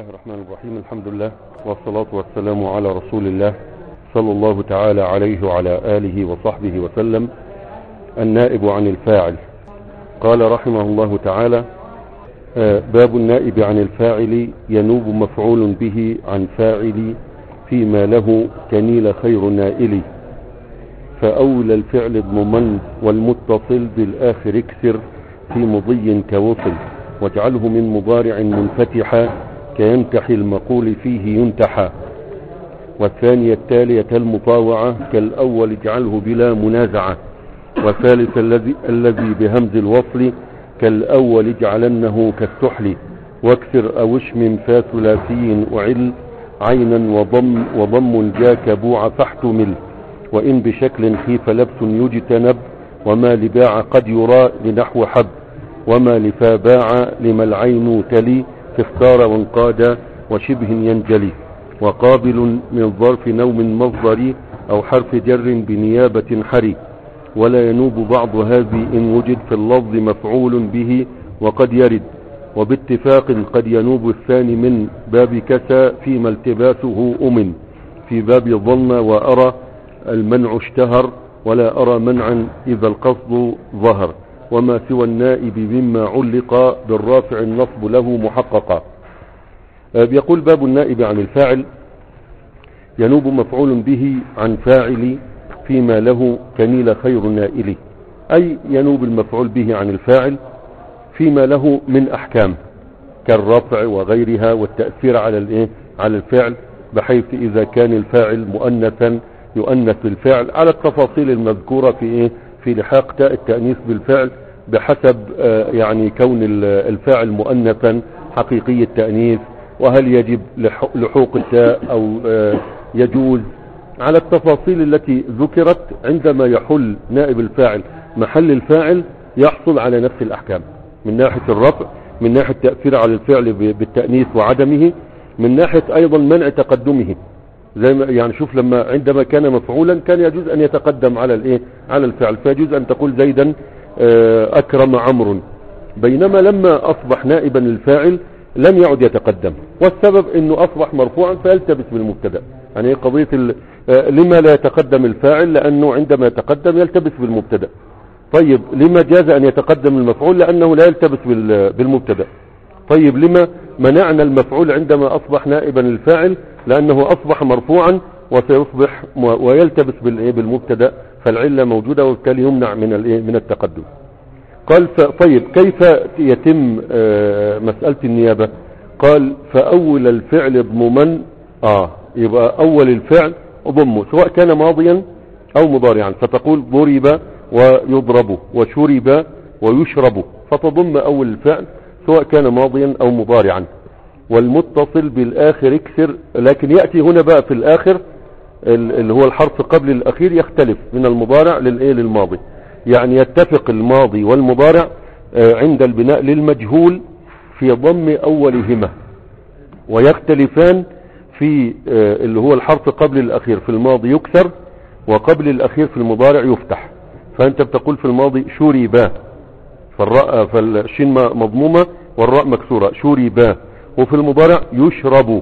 الله الرحمن الرحيم. الحمد لله والصلاة والسلام على رسول الله صلى الله تعالى عليه وعلى آله وصحبه وسلم. النائب عن الفاعل. قال رحمه الله تعالى: باب النائب عن الفاعل ينوب مفعول به عن فاعل فيما له كنيل خير نائل، فأولى الفعل اضممن والمتصل بالآخر اكسر في مضي كوصل، واجعله من مضارع منفتحا كينتحي المقول فيه ينتحى. والثانية التالية المطاوعة كالأول اجعله بلا منازعة. والثالث الذي بهمز الوصل كالأول اجعلنه كالسحل، واكسر أو اشمم فا ثلاثي أعل عينا وضم جاك بوع فاحتمل. وإن بشكل خيف لبس يجتنب، وما لباع قد يرى لنحو حب، وما لفا باع لما العين تلي تختار وانقاد وشبه ينجلي. وقابل من ظرف نوم مصدري أو حرف جر بنيابة حري. ولا ينوب بعض هذه إن وجد في اللفظ مفعول به وقد يرد، وباتفاق قد ينوب الثاني من باب كسى فيما التباسه أمن. في باب ظن وأرى المنع اشتهر، ولا أرى منعا إذا القصد ظهر. وما سوى النائب مما علق بالرافع النصب له محققا. بيقول: باب النائب عن الفاعل ينوب مفعول به عن فاعل فيما له كنيل خير نائل، أي ينوب المفعول به عن الفاعل فيما له من أحكام كالرفع وغيرها والتأثير على الفعل، بحيث إذا كان الفاعل مؤنثا يؤنث بالفعل على التفاصيل المذكورة في لحاق تاء التأنيث بالفعل، بحسب يعني كون الفاعل مؤنثا حقيقي التأنيث، وهل يجب لحوق التاء أو يجوز، على التفاصيل التي ذكرت. عندما يحل نائب الفاعل محل الفاعل يحصل على نفس الأحكام، من ناحية الرفع، من ناحية التأثير على الفعل بالتأنيث وعدمه، من ناحية أيضا منع تقدمه. زي ما يعني شوف، عندما كان مفعولا كان يجوز أن يتقدم على الفعل، فيجوز أن تقول زيدا أكرم عمرو، بينما لما أصبح نائبا للفاعل لم يعد يتقدم، والسبب أنه أصبح مرفوعا فيلتبس بالمبتدا. يعني قضية لما لا يتقدم الفاعل؟ لأنه عندما يتقدم يلتبس بالمبتدا. طيب لما جاز أن يتقدم المفعول؟ لأنه لا يلتبس بالمبتدا. طيب لما منعنا المفعول عندما أصبح نائبا للفاعل؟ لأنه أصبح مرفوعا وسيصبح ويلتبس بالمبتدا، فالعلة موجودة وبالتالي يمنع من التقدم. قال: طيب كيف يتم مسألة النيابة؟ قال: فأول الفعل اضممن. يبقى أول الفعل اضمه سواء كان ماضيا أو مضارعا، فتقول ضرب ويضرب وشرب ويشرب، فتضم أول الفعل سواء كان ماضيا أو مضارعا. والمتصل بالآخر اكسر، لكن يأتي هنا بقى في الآخر اللي هو الحرف قبل الأخير يختلف من المضارع للماضي، يعني يتفق الماضي والمضارع عند البناء للمجهول في ضم أولهما، ويختلفان في اللي هو الحرف قبل الأخير في الماضي يكسر، وقبل الأخير في المضارع يفتح. فأنت بتقول في الماضي شوربا، فالشين مضمومة والراء مكسورة، شوربا. وفي المضارع يشرب،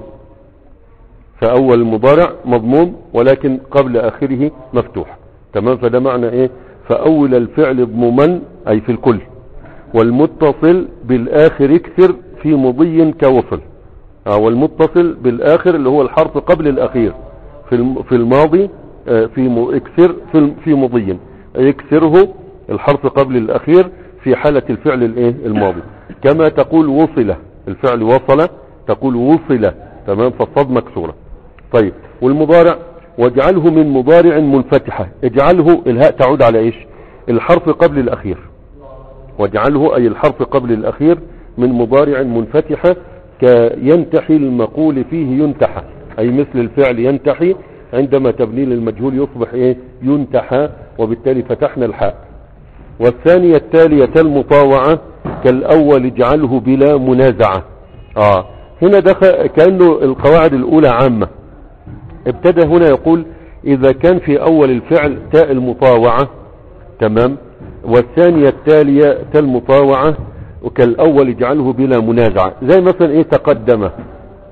فأول المضارع مضموم ولكن قبل آخره مفتوح. تمام؟ فده معنى فأول الفعل اضممن أي في الكل. والمتصل بالآخر اكسر في مضي كوصل. والمتصل بالآخر اللي هو الحرف قبل الأخير في الماضي اكسر في مضي، يكسره الحرف قبل الأخير في حالة الفعل الماضي. كما تقول وصلة، الفعل وصل تقول وصلة. تمام؟ فالصاد مكسورة. طيب والمضارع: واجعله من مضارع منفتحة. اجعله، الهاء تعود على ايش؟ الحرف قبل الأخير. واجعله أي الحرف قبل الأخير من مضارع منفتحة كينتحي المقول فيه ينتحى، أي مثل الفعل ينتحي عندما تبني للمجهول يصبح ينتحى، وبالتالي فتحنا الحاء. والثانية التالية المطاوعة كالأول اجعله بلا منازعة. هنا دخل كأنه القواعد الأولى عامة. ابتدى هنا يقول: إذا كان في أول الفعل تاء المطاوعة، تمام، والثانية التالية تاء المطاوعة وكالأول اجعله بلا منازعة. زي مثلا تقدم،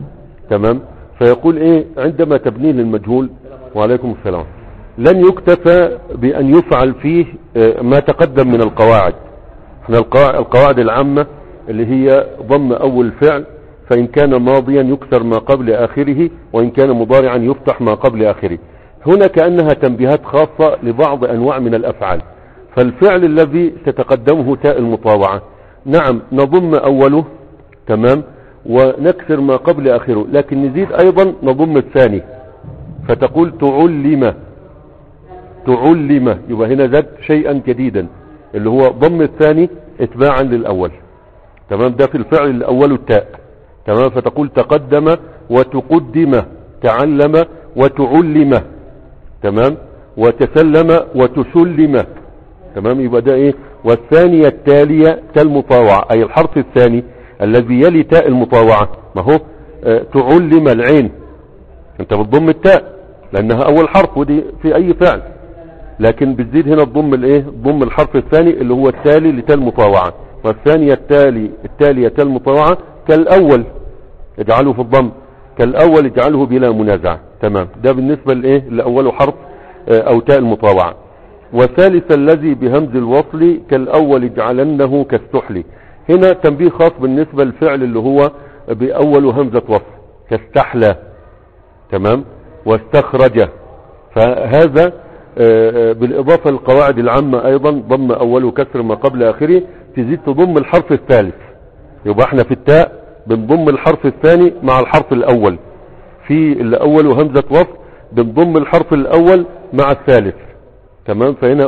تمام. فيقول ايه عندما تبنيه للمجهول، وعليكم السلام، لن يكتفى بان يفعل فيه ما تقدم من القواعد. احنا القواعد العامة اللي هي ضم اول فعل، فان كان ماضيا يكسر ما قبل اخره، وان كان مضارعا يفتح ما قبل اخره. هنا كأنها تنبيهات خاصة لبعض انواع من الافعال. فالفعل الذي تتقدمه تاء المطاوعة، نعم نضم اوله، تمام، ونكسر ما قبل اخره، لكن نزيد ايضا نضم الثاني، فتقول تعلم. تعلم، يبقى هنا زاد شيئا جديدا اللي هو ضم الثاني اتباعا للاول، تمام. ده في الفعل الاول التاء، تمام. فتقول تقدم وتقدم، تعلم وتعلم، تمام، وتسلم وتسلم، تمام. يبقى ده ايه؟ والثانية التالية تاء المطاوعة، اي الحرف الثاني الذي يلي تاء المطاوعة. ما هو تعلم العين، انت بتضم التاء لانها اول حرف، ودي في اي فعل، لكن بتزيد هنا الضم الايه؟ ضم الحرف الثاني اللي هو التالي لتاء المطاوعة. والثانية التالية تاء المطاوعة كالاول اجعله في الضم، كالاول اجعله بلا منازع، تمام. ده بالنسبة لايه؟ لاول حرف او تاء المطاوعة. وثالث الذي بهمز الوصل كالاول اجعلنه كاستحلي. هنا تنبيه خاص بالنسبة للفعل اللي هو باول همزة وصل، كاستحلى، تمام، واستخرج. فهذا بالاضافة للقواعد العامة ايضا ضم اوله كسر ما قبل اخره، تزيد تضم الحرف الثالث. يبقى احنا في التاء بنضم الحرف الثاني مع الحرف الاول، في الاول همزة وصل بنضم الحرف الاول مع الثالث، تمام. فهنا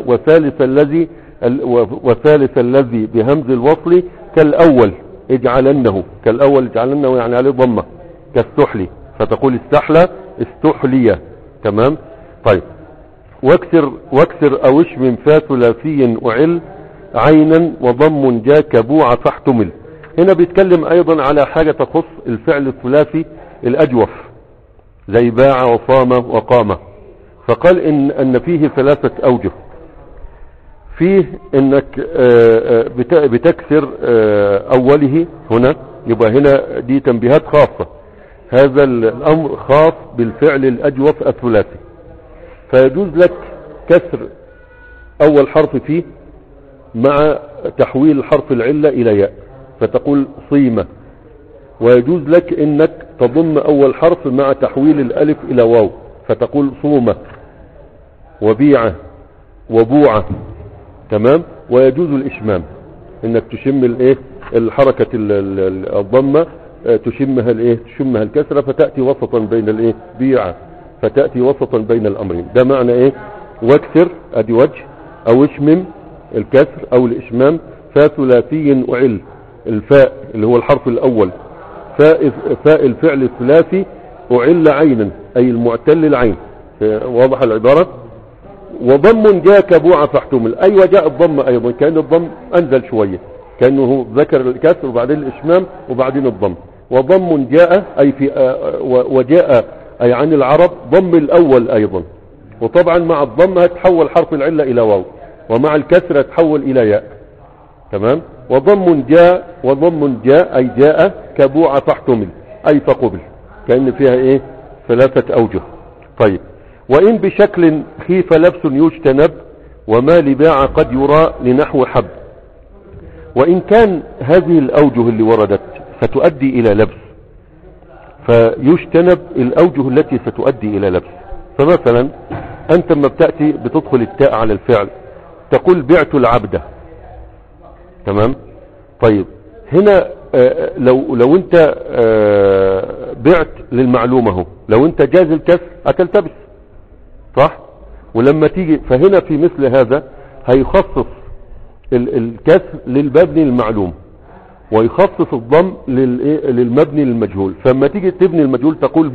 وثالث الذي بهمز الوصل كالاول اجعلنه، كالاول اجعلنه يعني عليه ضمه، كاستحلي، فتقول استحلى استحلي، تمام. طيب، واكسر او اشمم فا ثلاثي اعل عينا وضم جا كبوع فاحتمل. هنا بيتكلم ايضا على حاجة تخص الفعل الثلاثي الاجوف زي باع وصام وقام. فقال ان فيه ثلاثة اوجه. فيه انك بتكسر اوله هنا، يبقى هنا دي تنبيهات خاصة، هذا الامر خاص بالفعل الاجوف الثلاثي. فيجوز لك كسر اول حرف فيه مع تحويل حرف العلة الى ياء، فتقول صيمة. ويجوز لك انك تضم اول حرف مع تحويل الالف الى واو، فتقول صومة وبيعة وبوعة، تمام. ويجوز الاشمام، انك تشم الايه؟ الحركة الضمة تشمها الايه؟ تشمها الكسرة، فتأتي وسطا بين الايه؟ بيعة، فتأتي وسطا بين الامرين. ده معنى ايه؟ واكسر ادي وجه، او اشمم الكسر او الاشمام. فا ثلاثي اعل، الفاء اللي هو الحرف الاول، فاء الفعل الثلاثي اعل عينا، اي المعتل العين، واضح العبارة. وضم جاء كبوع فاحتمل، ايوه جاء الضم ايضا، كان الضم انزل شوية، كانه ذكر الكسر وبعدين الاشمام وبعدين الضم. وضم جاء اي في وجاء اي عن العرب ضم الاول ايضا، وطبعا مع الضم هتحول حرف العلة الى واو، ومع الكسر هتحول الى ياء، تمام. وضم جاء اي جاء كبوع فاحتمل، اي فقبل، كأن فيها ايه؟ ثلاثة اوجه. طيب، وان بشكل خيف لبس يجتنب وما لباع قد يرى لنحو حب. وان كان هذه الاوجه اللي وردت ستؤدي الى لبس، فيجتنب الاوجه التي ستؤدي الى لبس. فمثلا انت لما بتأتي بتدخل التاء على الفعل تقول بعت العبد، تمام. طيب هنا لو انت بعت للمعلومة، لو انت جاز الكسر هتلتبس، صح؟ ولما تيجي فهنا في مثل هذا هيخصص الكسر للمبني للمعلوم، ويخصص الضم للمبني للمجهول. فلما تيجي تبني المجهول تقول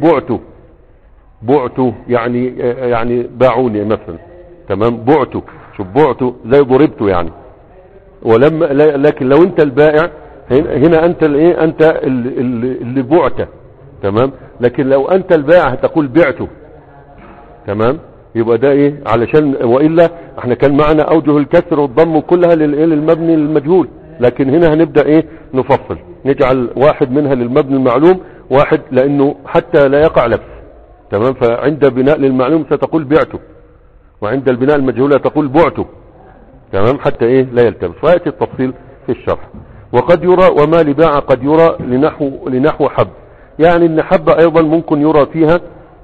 بعته يعني باعوني مثلا، تمام. بعته، شوف بعته زي ضربته يعني. ولما لكن لو انت البائع هنا انت الايه؟ انت اللي بعته، تمام. لكن لو انت البائع هتقول بعته، تمام. يبقى ده ايه؟ علشان والا احنا كان معنا اوجه الكسر والضم كلها للمبني للمجهول، لكن هنا هنبدأ ايه؟ نفصل، نجعل واحد منها للمبني المعلوم واحد لانه حتى لا يقع لبس. تمام. فعند بناء للمعلوم ستقول بعته، وعند البناء المجهول تقول بعته. تمام. حتى ايه لا يلتبس. فيأتي التفصيل في الشرح. وقد يرى وما لباع قد يرى لنحو حب، يعني ان حبة ايضا ممكن يرى فيها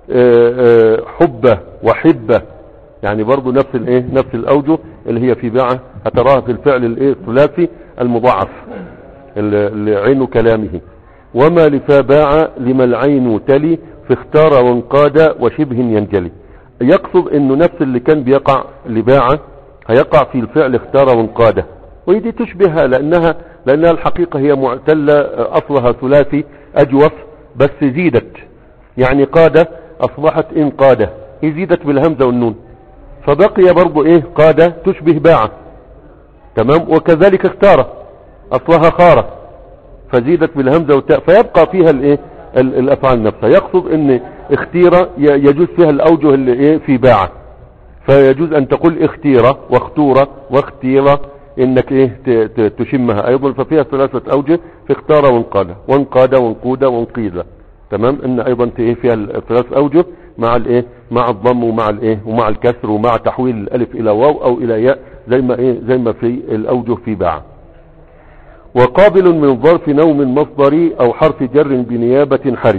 حبة وحبة، يعني برضو نفس الايه نفس الاوجه اللي هي في باعة هتراها في الفعل الايه الثلاثي المضاعف اللي عين كلامه. وما لفا باع لما العين تلي فاختار وانقاد وشبه ينجلي. يقصد انه نفس اللي كان بيقع لباعة هيقع في الفعل اختار وانقاد، ودي تشبهها لانها الحقيقة هي معتلة اصلها ثلاثي اجوف بس زيدت، يعني قادة اصبحت انقادة، هي زيدت بالهمزة والنون فبقي برضو ايه قادة تشبه باعة. تمام. وكذلك اختار اصلها خارة فزيدت بالهمزة والتاء فيبقى فيها الايه الافعال نفسها. يقصد ان اختيرة يجوز فيها الاوجه اللي ايه في باعة، فيجوز ان تقول اختيرة واختورة واختيرة انك ايه تشمها ايضا، ففيها ثلاثة اوجه في اختار وانقاد وانقاد وانقود وانقيد. تمام. ان ايضا ايه فيها الثلاث اوجه مع الايه مع الضم ومع الايه ومع الكسر ومع تحويل الالف الى واو او الى ياء زي ما في الاوجه في باع. وقابل من ظرف نوم مصدري او حرف جر بنيابة حري.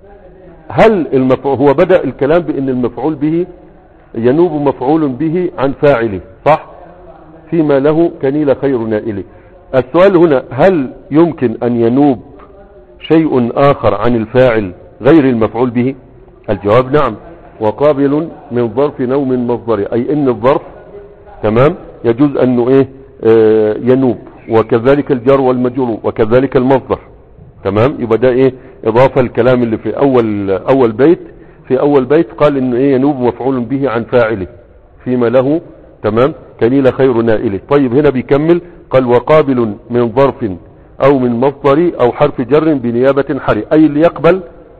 هل هو بدأ الكلام بان المفعول به ينوب مفعول به عن فاعله صح، فيما له كنيل خير نائله. السؤال هنا هل يمكن ان ينوب شيء اخر عن الفاعل غير المفعول به؟ الجواب نعم. وقابل من ظرف نوم مصدري اي ان الظرف تمام يجوز انه ايه ينوب، وكذلك الجر والمجرور وكذلك المصدر. تمام. يبقى ده ايه اضافة الكلام اللي في اول بيت قال انه ايه ينوب مفعول به عن فاعله فيما له تمام كنيل خير نائله. طيب هنا بيكمل قال وقابل من ظرف او من مصدري او حرف جر بنيابة حري، اي اللي يقبل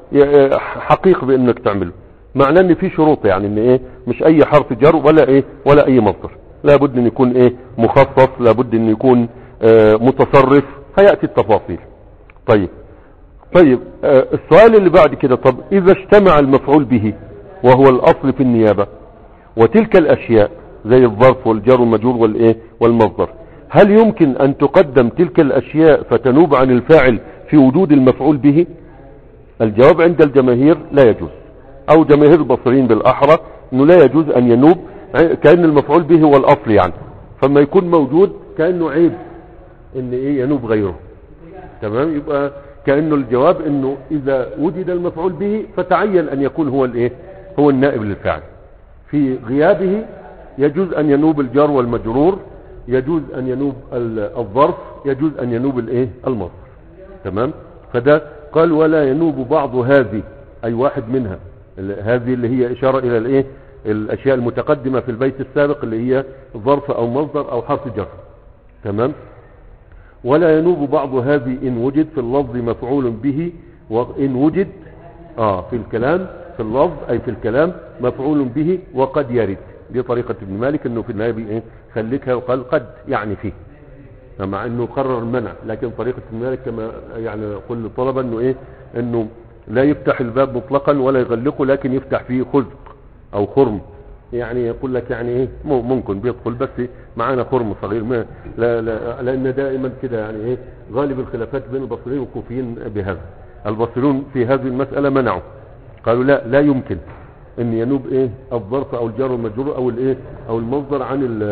حقيق بانك تعمله. معناه ان في شروط، يعني ان ايه مش اي حرف جر ولا اي مصدر، لابد ان يكون ايه مخصص، لابد ان يكون متصرف، هيأتي التفاصيل. طيب السؤال اللي بعد كده، طب اذا اجتمع المفعول به وهو الاصل في النيابة وتلك الاشياء زي الظرف والجر والمجرور والايه والمصدر، هل يمكن ان تقدم تلك الاشياء فتنوب عن الفاعل في وجود المفعول به؟ الجواب عند الجماهير لا يجوز، او جماهير البصريين بالاحرى انه لا يجوز ان ينوب، كأن المفعول به هو الاصل يعني، فما يكون موجود كأنه عيب ان ايه ينوب غيره. تمام. يبقى كأنه الجواب انه اذا وجد المفعول به فتعين ان يكون هو الايه هو النائب للفعل، في غيابه يجوز ان ينوب الجار والمجرور، يجوز ان ينوب الظرف، يجوز ان ينوب الايه المصدر. تمام. فده قال ولا ينوب بعض هذه، اي واحد منها، هذه اللي هي اشارة الى الايه الاشياء المتقدمة في البيت السابق اللي هي ظرف او مصدر او حرف جر. تمام. ولا ينوب بعض هذه ان وجد في اللفظ مفعول به، وان وجد في الكلام في اللفظ اي في الكلام مفعول به وقد يرد. دي طريقة ابن مالك انه في النهاية ايه خليكها وقال قد يعني فيه، مع انه قرر المنع، لكن طريقة ابن مالك كما يعني يقول للطلبة انه ايه انه لا يفتح الباب مطلقا ولا يغلقه، لكن يفتح فيه خزق او خرم، يعني يقول لك يعني ايه ممكن بيدخل بس معانا خرم صغير، ما لا لان دائما كده يعني ايه غالب الخلافات بين البصريين والكوفيين بهذا. البصريون في هذه المسألة منعوا، قالوا لا يمكن ان ينوب ايه الظرف او الجار والمجرور او الايه او المصدر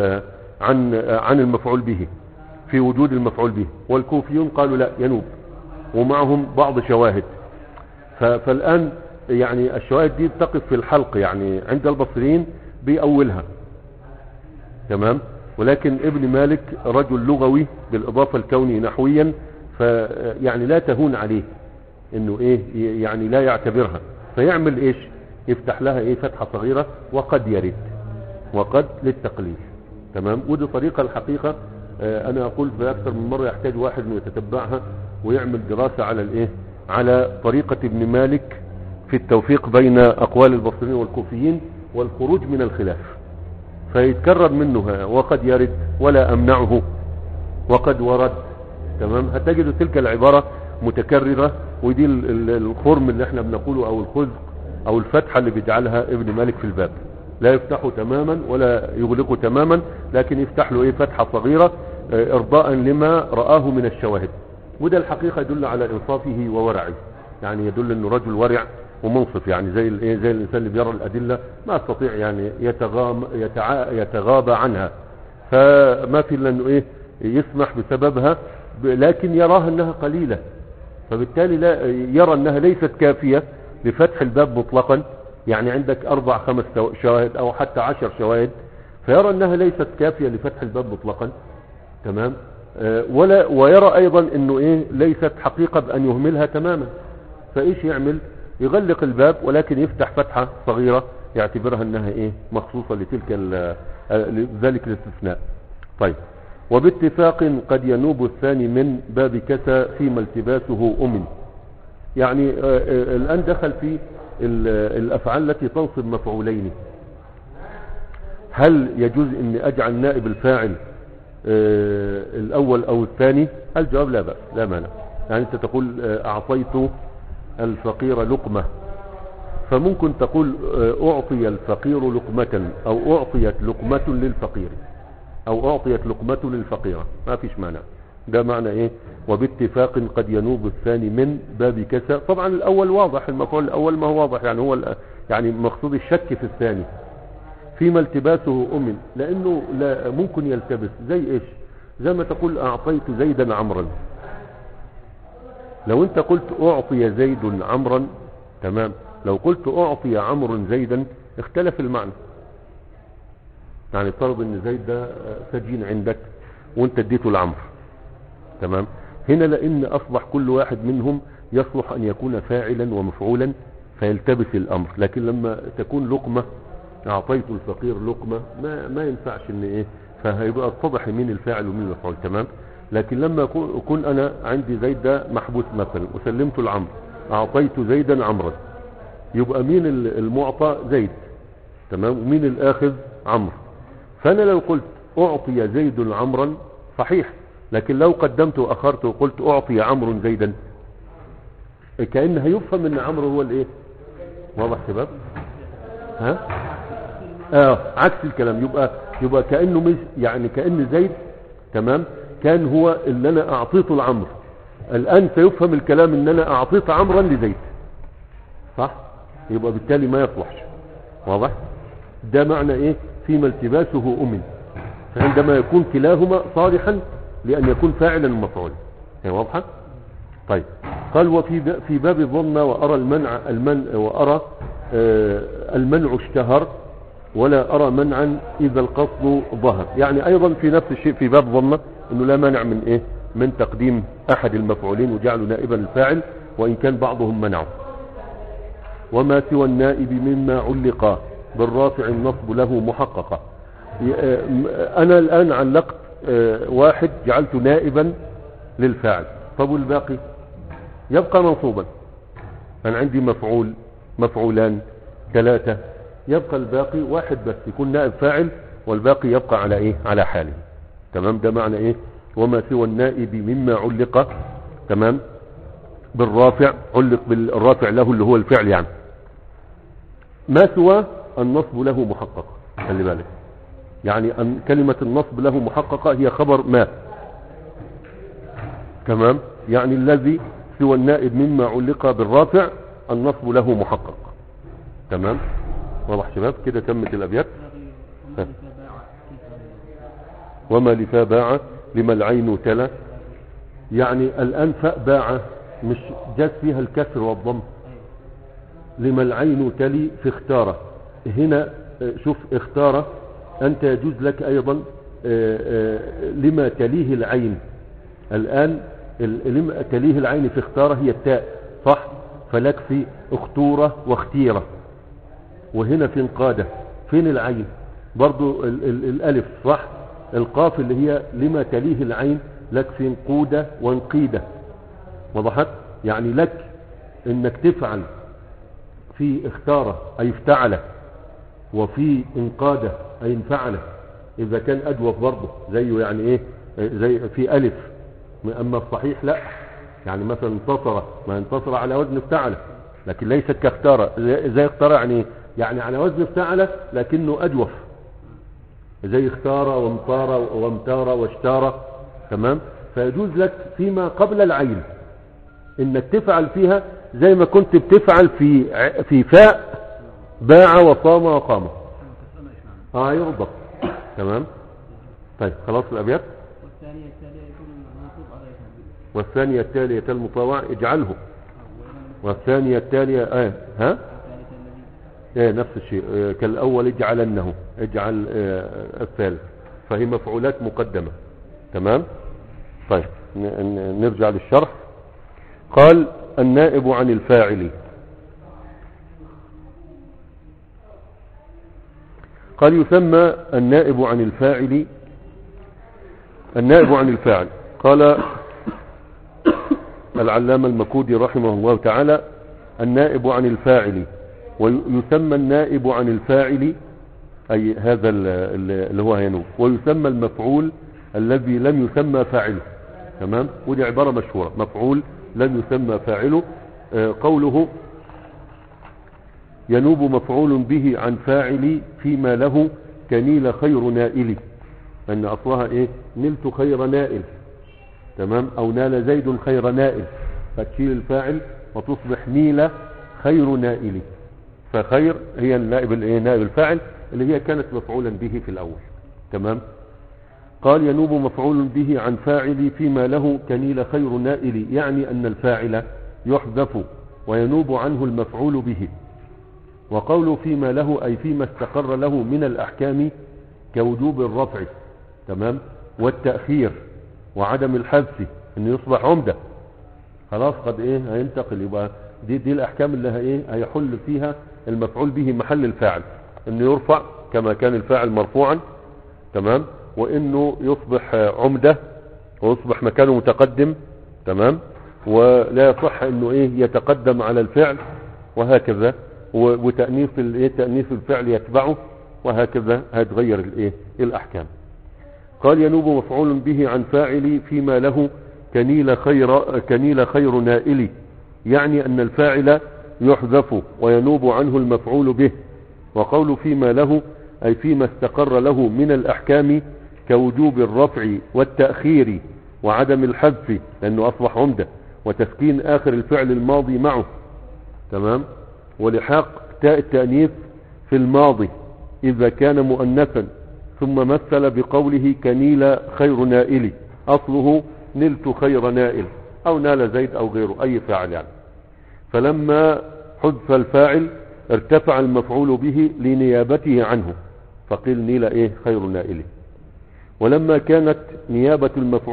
عن المفعول به في وجود المفعول به، والكوفيون قالوا لا ينوب، ومعهم بعض شواهد. فالآن يعني الشواهد دي تقف في الحلق، يعني عند البصريين بيأولها. تمام. ولكن ابن مالك رجل لغوي بالاضافة الكوني نحويا، فيعني لا تهون عليه انه ايه يعني لا يعتبرها، فيعمل ايش يفتح لها ايه فتحة صغيرة وقد يرد، وقد للتقليل. تمام. ودي طريقة الحقيقة انا اقول في اكثر من مرة يحتاج واحد انه يتتبعها ويعمل دراسة على الايه على طريقة ابن مالك في التوفيق بين اقوال البصريين والكوفيين والخروج من الخلاف، فيتكرر منه وقد يرد ولا امنعه وقد ورد. تمام. هتجد تلك العبارة متكررة، ودي الخرم اللي احنا بنقوله او الخزق او الفتحة اللي بيجعلها ابن مالك في الباب، لا يفتحه تماما ولا يغلقه تماما، لكن يفتح له فتحة صغيرة ارضاء لما رآه من الشواهد. وده الحقيقة يدل على انصافه وورعه، يعني يدل انه رجل ورع ومنصف، يعني زي زي الانسان اللي بيرى الادلة ما يستطيع يعني يتغاضى عنها، فما في الا انه يسمح بسببها، لكن يراها انها قليلة، فبالتالي لا يرى انها ليست كافية لفتح الباب مطلقا، يعني عندك 4 5 شواهد او حتى 10 شواهد، فيرى انها ليست كافية لفتح الباب مطلقا. تمام. ويرى ايضا انه ليست حقيقة بان يهملها تماما، فايش يعمل؟ يغلق الباب ولكن يفتح فتحة صغيرة يعتبرها انها مخصوصة لتلك ذلك الاستثناء. طيب. وباتفاق قد ينوب الثاني من باب كسى فيما التباسه أمن. يعني الآن دخل في الأفعال التي تنصب مفعولين. هل يجوز أن أجعل نائب الفاعل الأول أو الثاني؟ الجواب لا بأس، لا مانع. يعني أنت تقول أعطيت الفقير لقمة، فممكن تقول أعطي الفقير لقمة، أو أعطيت لقمة للفقير، او اعطيت لقمة للفقيرة، ما فيش مانع. ده معنى وباتفاق قد ينوب الثاني من باب كسى. طبعا الاول واضح، المفعول الاول ما هو واضح، يعني هو يعني مقصود الشك في الثاني فيما التباسه امن، لانه لا ممكن يلتبس. زي ايش؟ زي ما تقول اعطيت زيدا عمرا، لو انت قلت اعطي زيد عمرا تمام، لو قلت اعطي عمرو زيدا اختلف المعنى. يعني افترض ان زيد ده سجين عندك وانت اديته العمر، تمام. هنا لان اصبح كل واحد منهم يصلح ان يكون فاعلا ومفعولا فيلتبس الامر، لكن لما تكون لقمة، اعطيت الفقير لقمة، ما ينفعش ان فهيبقى اتضح مين الفاعل ومين المفعول، تمام. لكن لما اكون انا عندي زيد ده محبوس مثلا وسلمته العمر، اعطيت زيدا عمرا، يبقى مين المعطى؟ زيد، تمام، ومين الاخذ؟ عمرو. فانا لو قلت اعطي زيد عمرا صحيح، لكن لو قدمت واخرت وقلت اعطي عمرو زيدا كأن هيفهم ان عمرو هو واضح شباب؟ عكس الكلام. يبقى كأنه يعني كأن زيد تمام كان هو اللي انا اعطيته العمر، الان سيفهم الكلام ان انا اعطيت عمرا لزيد، صح؟ يبقى بالتالي ما يصلحش. واضح؟ ده معنى فيما التباسه أمن، فعندما يكون كلاهما صالحا لأن يكون فاعلا ومفعولا. واضحة؟ طيب. قال وفي باب الظن وأرى وأرى المنع اشتهر ولا أرى منعا إذا القصد ظهر. يعني أيضا في نفس الشيء في باب ظن أنه لا مانع من من تقديم أحد المفعولين وجعله نائبا الفاعل وإن كان بعضهم منعه. وما سوى النائب مما علق بالرافع النصب له محققة. انا الان علقت واحد جعلته نائبا للفاعل، طب والباقي يبقى منصوبا. انا عندي مفعولان 3، يبقى الباقي واحد بس يكون نائب فاعل والباقي يبقى على على حاله، تمام. ده معنى وما سوى النائب مما علق، تمام، بالرافع، علق بالرافع له اللي هو الفعل، يعني ما سوى النصب له محقق. خلي بالك، يعني أن كلمة النصب له محققة هي خبر ما، تمام. يعني الذي سوى النائب مما علق بالرافع النصب له محقق، تمام. واضح شباب؟ كده تمت الأبيات. وما لفا باع لما العين تلا، يعني الآن فاء باع مش جاز فيها الكسر والضم، لما العين تلي في اختاره. هنا شوف اختاره أنت يجوز لك أيضا لما تليه العين. الآن لما تليه العين في اختاره هي التاء، صح؟ فلك في اختورة واختيرة. وهنا في انقادة، فين العين؟ برضو الألف، صح؟ القاف اللي هي لما تليه العين لك في انقودة وانقيدة. وضحت؟ يعني لك انك تفعل في اختاره أي افتعله، وفي انقاده أي انفعله إذا كان أجوف برضه زيه، يعني زي في ألف. أما الصحيح لا، يعني مثلا انتصر، ما انتصر على وزن افتعل، لكن ليست كاختار. زي اختار يعني على وزن افتعل لكنه اجوف، زي اختار وامطار وامتار واشتار. تمام. فيجوز لك فيما قبل العين انك تفعل فيها زي ما كنت بتفعل في فاء باع وصام وقام. يرضى. تمام. طيب خلاص الابيات. والثانية التالية المطاوع اجعله. والثانية التالية ها نفس الشيء كالأول اجعلنه، اجعل الثالث، فهي مفعولات مقدمة. تمام. طيب نرجع للشرح. قال النائب عن الفاعل. قال يسمى النائب عن الفاعل. النائب عن الفاعل قال العلامة المكودي رحمه الله تعالى النائب عن الفاعل، ويسمى النائب عن الفاعل أي هذا اللي هو ينوب، ويسمى المفعول الذي لم يسمى فاعله. تمام. ودي عبارة مشهورة، مفعول لم يسمى فاعله. قوله ينوب مفعول به عن فاعل فيما له كنيل خير نائل، أن أصلها نلت خير نائل. تمام. أو نال زيد خير نائل، فتشيل الفاعل وتصبح نيل خير نائل. فخير هي النائب نائب الفاعل اللي هي كانت مفعولا به في الأول. تمام. قال ينوب مفعول به عن فاعل فيما له كنيل خير نائل، يعني أن الفاعل يحذف وينوب عنه المفعول به. وقوله فيما له أي فيما استقر له من الأحكام كوجوب الرفع. تمام. والتأخير وعدم الحذف، انه يصبح عمدة. خلاص قد هينتقل، يبقى دي الأحكام اللي هيحل فيها المفعول به محل الفاعل، انه يرفع كما كان الفاعل مرفوعا. تمام. وانه يصبح عمدة ويصبح مكانه متقدم. تمام. ولا يصح انه يتقدم على الفعل، وهكذا. وتأنيث تأنيث الفعل يتبعه، وهكذا هتغير الأحكام. قال ينوب مفعول به عن فاعل فيما له كنيل خير نائل، يعني أن الفاعل يحذف وينوب عنه المفعول به. وقول فيما له أي فيما استقر له من الأحكام كوجوب الرفع والتأخير وعدم الحذف، لأنه أصبح عمدة، وتسكين آخر الفعل الماضي معه. تمام. ولحاق تاء التأنيث في الماضي إذا كان مؤنثا، ثم مثل بقوله كنيل خير نائل، أصله نلت خير نائل، أو نال زيد أو غيره أي فاعل يعني. فلما حذف الفاعل ارتفع المفعول به لنيابته عنه، فقيل نيل خير نائل. ولما كانت نيابة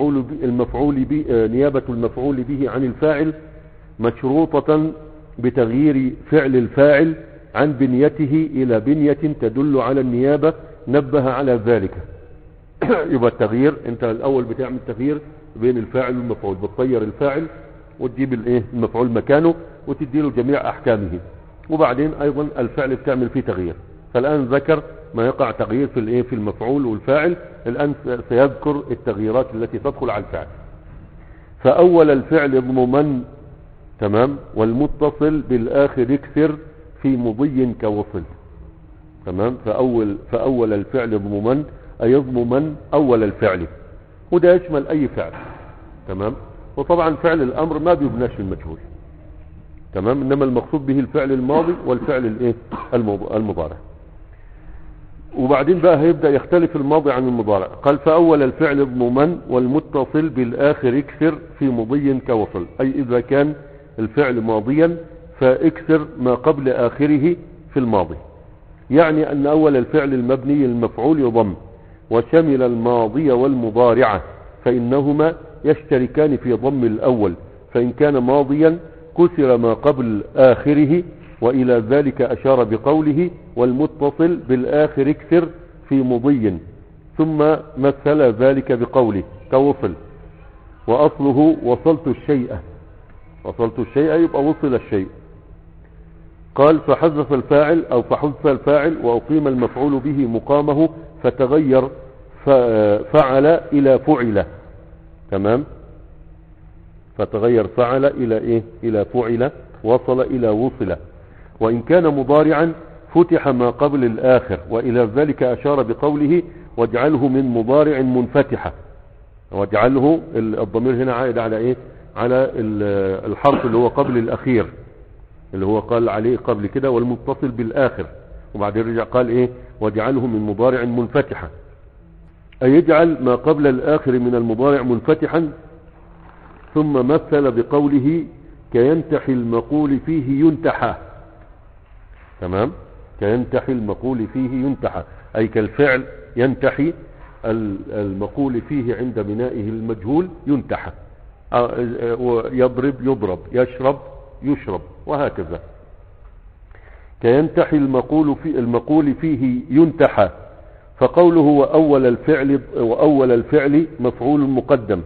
المفعول به عن الفاعل مشروطة بتغيير فعل الفاعل عن بنيته إلى بنية تدل على النيابة، نبه على ذلك. يبقى التغيير، انت الأول بتعمل تغيير بين الفاعل والمفعول، بتطير الفاعل وتجيب المفعول مكانه وتديله جميع أحكامه، وبعدين أيضا الفعل بتعمل فيه تغيير. فالآن ذكر ما يقع تغيير في المفعول والفاعل، الآن سيذكر التغييرات التي تدخل على الفعل. فأول الفعل اضممن. تمام. والمتصل بالآخر اكسر في مضي كوصل. تمام. فأول الفعل اضممن أي يضممن أول الفعل، وده يشمل أي فعل. تمام. وطبعا فعل الأمر ما بيبناش في المجهول. تمام. إنما المقصود به الفعل الماضي والفعل المضارع. وبعدين بقى هيبدأ يختلف الماضي عن المضارع. قال فأول الفعل اضممن والمتصل بالآخر اكسر في مضي كوصل، أي إذا كان الفعل ماضيا فاكسر ما قبل آخره في الماضي. يعني أن أول الفعل المبني المفعول يضم، وشمل الماضي والمضارعة، فإنهما يشتركان في ضم الأول، فإن كان ماضيا كسر ما قبل آخره، وإلى ذلك أشار بقوله والمتصل بالآخر اكسر في مضي، ثم مثل ذلك بقوله كوصل، وأصله وصلت الشيء. وصلت الشيء يبقى وصل الشيء. قال فحذف الفاعل أو فحذف الفاعل وأقيم المفعول به مقامه، فتغير فعل إلى فعل. تمام. فتغير فعل الى ايه؟ الى فعل، وصل الى وصل. وان كان مضارعا فتح ما قبل الاخر، والى ذلك اشار بقوله واجعله من مضارع منفتحة. واجعله الضمير هنا عائد على ايه؟ على الحرف اللي هو قبل الاخير، اللي هو قال عليه قبل كده والمتصل بالاخر، وبعدين رجع قال ايه؟ واجعله من مضارع منفتحة، اي يجعل ما قبل الاخر من المضارع منفتحا. ثم مثل بقوله كينتحي المقول فيه ينتحى. تمام؟ كينتحي المقول فيه ينتحى، اي كالفعل ينتحي المقول فيه عند بنائه المجهول ينتحى. يضرب يضرب، يشرب يشرب، وهكذا. كينتحي المقول فيه ينتحى. فقوله وأول الفعل مفعول مقدم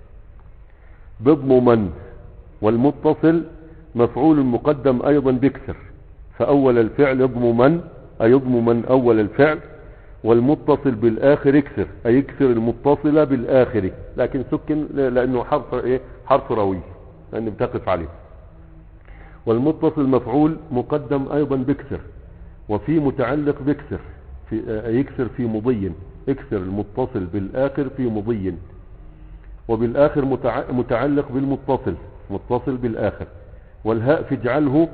بضم من، والمتصل مفعول مقدم أيضا بكسر. فأول الفعل يضم من، أي يضم من أول الفعل، والمتصل بالآخر اكسر، أي يكسر المتصل بالآخر، لكن سكن لأنه حرف إيه؟ حرف روي، لأنه بتقف عليه. والمتصل مفعول مقدم أيضا بكسر، وفي متعلق بكسر، يكسر في مضي، اكسر المتصل بالآخر في مضي. وبالآخر متعلق بالمتصل، متصل بالآخر. والهاء في اجعله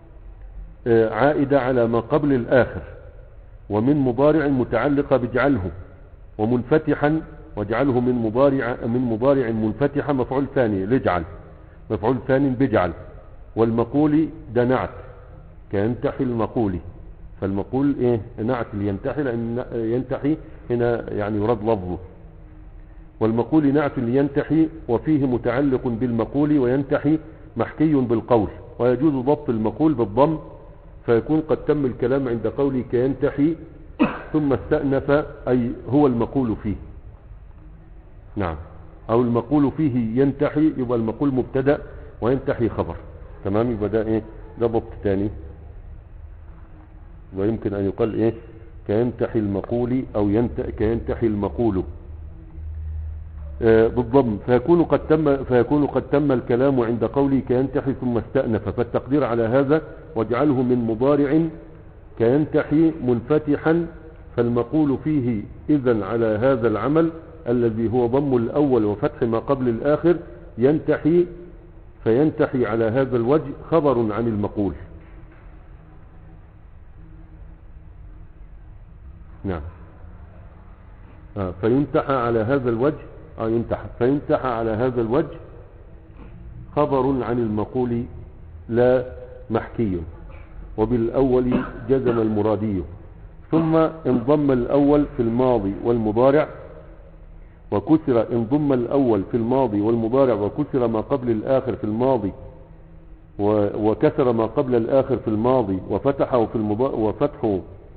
عائدة على ما قبل الآخر، ومن مضارع متعلقة باجعله. ومنفتحا واجعله من مضارع منفتحة مفعول ثاني لجعل، مفعول ثاني بجعل. والمقول ده نعت كينتحي المقول، فالمقول ايه؟ نعت لينتحي، لان ينتحي هنا يعني يراد لفظه. والمقول نعت لينتحي، وفيه متعلق بالمقول، وينتحي محكي بالقول. ويجوز ضبط المقول بالضم، فيكون قد تم الكلام عند قوله كينتحي ثم استأنف، أي هو المقول فيه. نعم، أو المقول فيه ينتحي، يبقى المقول مبتدأ وينتحي خبر. تمام؟ يبقى ده ايه؟ ده ضبط تاني. ويمكن أن يقال ايه؟ كينتحي المقول أو كينتحي المقول بالضم. فيكون قد تم الكلام عند قوله كينتحي ثم استأنف. فالتقدير على هذا واجعله من مضارع كينتحي منفتحا، فالمقول فيه إذن على هذا العمل الذي هو ضم الأول وفتح ما قبل الآخر ينتحي، فينتحي على هذا الوجه خبر عن المقول. نعم. فينتحى على هذا الوجه، فينتحى على هذا الوجه خبر عن المقول لا محكي. وبالأول جزم المرادي. ثم انضم الأول في الماضي والمضارع وكسر، انضم الأول في الماضي والمضارع وكسر ما قبل الآخر في الماضي، وكسر ما قبل الآخر في الماضي وفتحه في وفتحه.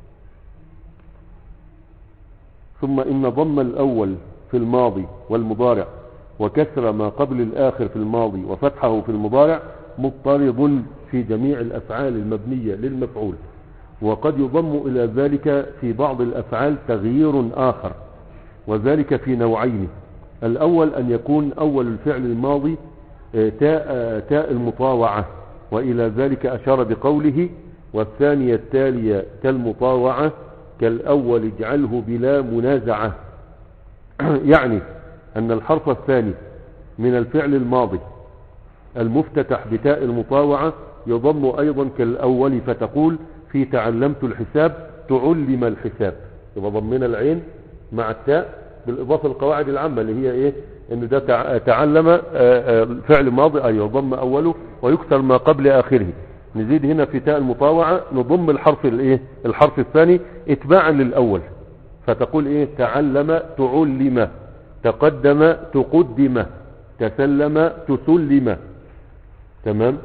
ثم إن ضم الأول في الماضي والمضارع وكسر ما قبل الآخر في الماضي وفتحه في المضارع مضطرد في جميع الأفعال المبنية للمفعول. وقد يضم إلى ذلك في بعض الأفعال تغيير آخر، وذلك في نوعين. الأول أن يكون أول الفعل الماضي تاء المطاوعة، وإلى ذلك أشار بقوله والثانية التالية كالمطاوعة كالأول اجعله بلا منازعة. يعني أن الحرف الثاني من الفعل الماضي المفتتح بتاء المطاوعة يضم أيضا كالأول، فتقول في تعلمت الحساب تعلم الحساب، يبقى ضمنا العين مع التاء بالإضافة للقواعد العامة اللي هي إيه؟ إن ده تعلم فعل ماضي، أيوة ضم أوله ويكسر ما قبل آخره. نزيد هنا في تاء المطاوعة نضم الحرف الإيه؟ الحرف الثاني اتباعا للأول، فتقول إيه؟ تعلم تعلم، تقدم تقدم، تسلم تسلم. تمام؟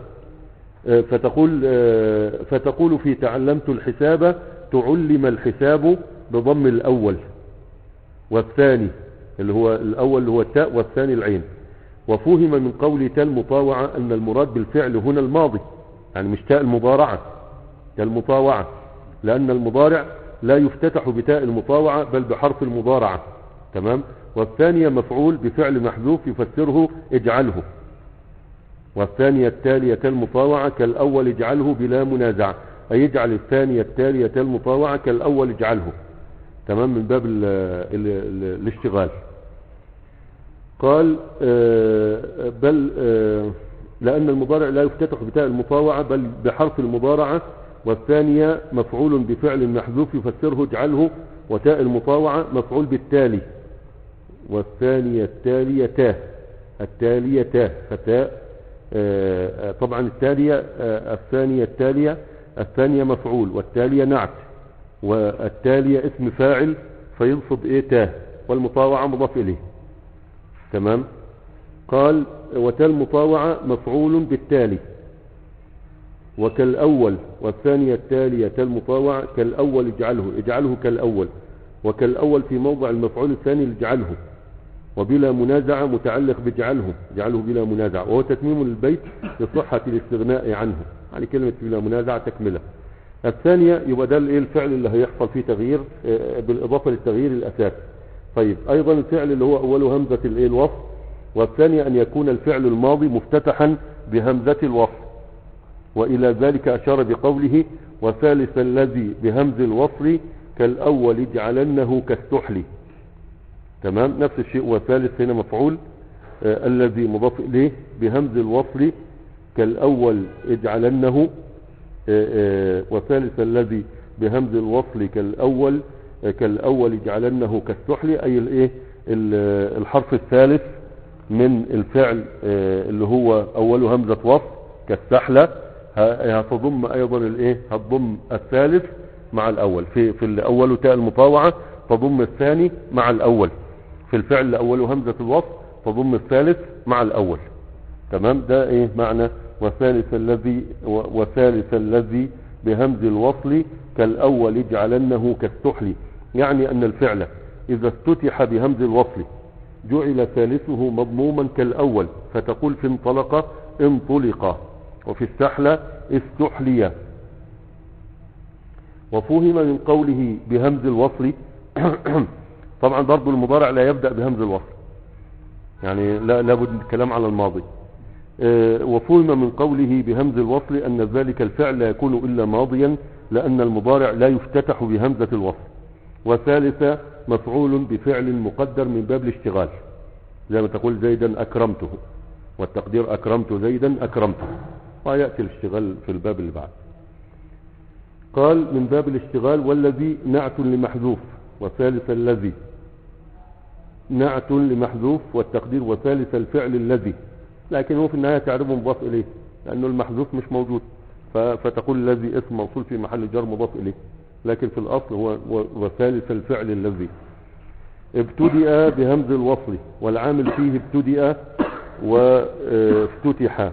فتقول في تعلمت الحساب تعلم الحساب بضم الأول والثاني، اللي هو الأول اللي هو التاء والثاني العين. وفهم من قول تاء المطاوعة أن المراد بالفعل هنا الماضي، يعني مش تاء المضارعة، تاء المطاوعة، لأن المضارع لا يفتتح بتاء المطاوعة بل بحرف المضارعة. تمام؟ والثانية مفعول بفعل محذوف يفسره اجعله. والثانية التالية المطاوعة كالأول اجعله بلا منازع، أي يجعل الثانية التالية المطاوعة كالأول اجعله. تمام، من باب الاشتغال. قال بل لأن المضارع لا يفتتح بتاء المطاوعة بل بحرف المضارعة، والثانية مفعول بفعل محذوف يفسره اجعله، وتاء المطاوعة مفعول بالتالي، والثانية التالية تاه، التالية تاه فتاء طبعا التالية الثانية التالية، الثانية مفعول والتالية نعت، والتالية اسم فاعل فينصب ايه تاه، والمطاوعة مضاف اليه. تمام. قال وتاء المطاوعة مفعول بالتالي، وكالأول، والثانية التالية المطاوعة كالأول اجعله، اجعله كالأول، وكالأول في موضع المفعول الثاني اجعله، وبلا منازعة متعلق باجعله، اجعله بلا منازعة، وهو تتميم البيت لصحة الاستغناء عنه، يعني كلمة بلا منازعة تكملة. الثانية يبقى ده الفعل اللي هيحصل فيه تغيير بالإضافة للتغيير الأساسي. طيب أيضا الفعل اللي هو أوله همزة الوصف، والثانية أن يكون الفعل الماضي مفتتحا بهمزة الوصف، وإلى ذلك أشار بقوله وثالث الذي بهمز الوصل كالأول اجعلنه كالسحل. تمام، نفس الشيء، وثالث هنا مفعول الذي مضاف إليه بهمز الوصل كالأول اجعلنه، وثالث الذي بهمز الوصل كالأول اجعلنه كالسحل، أي الايه الحرف الثالث من الفعل اللي هو أوله همزة وصل كالسحلة، هتضم أيضا الايه، هتضم الثالث مع الأول في الأول تاء المطاوعة، تضم الثاني مع الأول في الفعل اللي أوله همزة الوصل، تضم الثالث مع الأول. تمام، ده ايه معنى وثالث الذي بهمز الوصل كالأول اجعلنه كالسحل، يعني أن الفعل إذا افتتح بهمز الوصل جعل ثالثه مضموما كالأول، فتقول في انطلق انطلق، وفي السحلة استحلي. وفهم من قوله بهمز الوصل طبعا برضو المضارع لا يبدأ بهمز الوصل، يعني لابد من الكلام على الماضي. وفهم من قوله بهمز الوصل أن ذلك الفعل لا يكون إلا ماضيا، لأن المضارع لا يفتتح بهمزة الوصل. وثالثة مفعول بفعل مقدر من باب الاشتغال، زي ما تقول زيدا أكرمته، والتقدير أكرمت زيدا أكرمته، ويأتي الاشتغال في الباب اللي بعد. قال من باب الاشتغال والذي نعت لمحذوف، وثالث الذي نعت لمحذوف، والتقدير وثالث الفعل الذي، لكن هو في النهاية تعرفه مضاف إليه لأنه المحذوف مش موجود، فتقول الذي اسم موصول في محل جر مضاف إليه، لكن في الأصل هو وثالث الفعل الذي. ابتدأ بهمز الوصل، والعامل فيه ابتدأ وافتتح،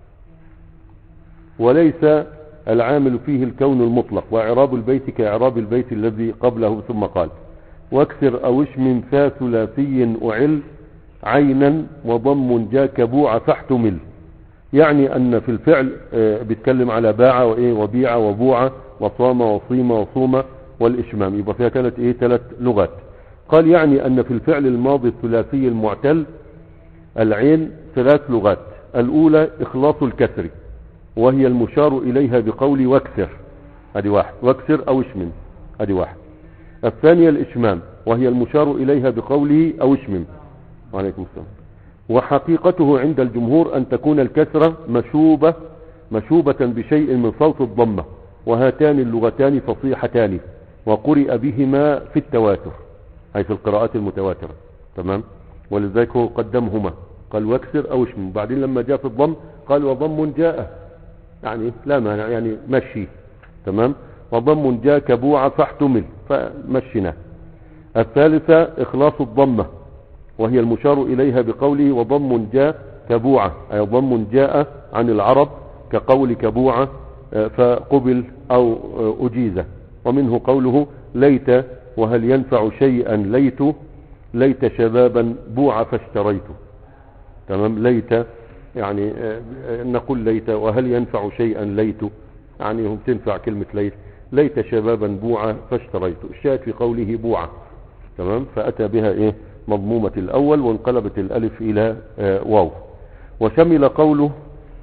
وليس العامل فيه الكون المطلق، وإعراب البيت كإعراب البيت الذي قبله. ثم قال واكسر أو اشمم فا ثلاثي أعل عينا وضم جا كبوع فاحتمل، يعني أن في الفعل بيتكلم على باع وإيه وبيع وبوع وصام وصيم وصوم والإشمام، يبقى فيها كانت إيه 3 لغات. قال يعني أن في الفعل الماضي الثلاثي المعتل العين 3 لغات. الأولى إخلاص الكسر، وهي المشار إليها بقول واكسر، ادي واحد، واكسر أو اشمم، ادي واحد. الثانية الإشمام، وهي المشار إليها بقوله أو اشمم، وعليكم السلام. وحقيقته عند الجمهور أن تكون الكسرة مشوبة بشيء من صوت الضمة، وهاتان اللغتان فصيحتان، وقرئ بهما في التواتر، أي في القراءات المتواترة. تمام، ولذلك هو قدمهما، قال واكسر أو اشمم، بعدين لما جاء في الضم قال وضم جاء، يعني لا مانع، يعني مشي. تمام، وضم جاء كبوع فاحتمل، فمشنا. الثالثة إخلاص الضمة، وهي المشار إليها بقوله وضم جاء كبوعة، أي ضم جاء عن العرب كقول كبوعة فقبل أو أجيزة. ومنه قوله ليت وهل ينفع شيئا ليت شبابا بوع فاشتريته. تمام، ليت يعني نقول ليت وهل ينفع شيئا يعني هم تنفع كلمة ليت شبابا بوع فاشتريته، الشاهد في قوله بوعة. تمام، فأتى بها إيه مضمومة الأول، وانقلبت الألف إلى واو. وشمل قوله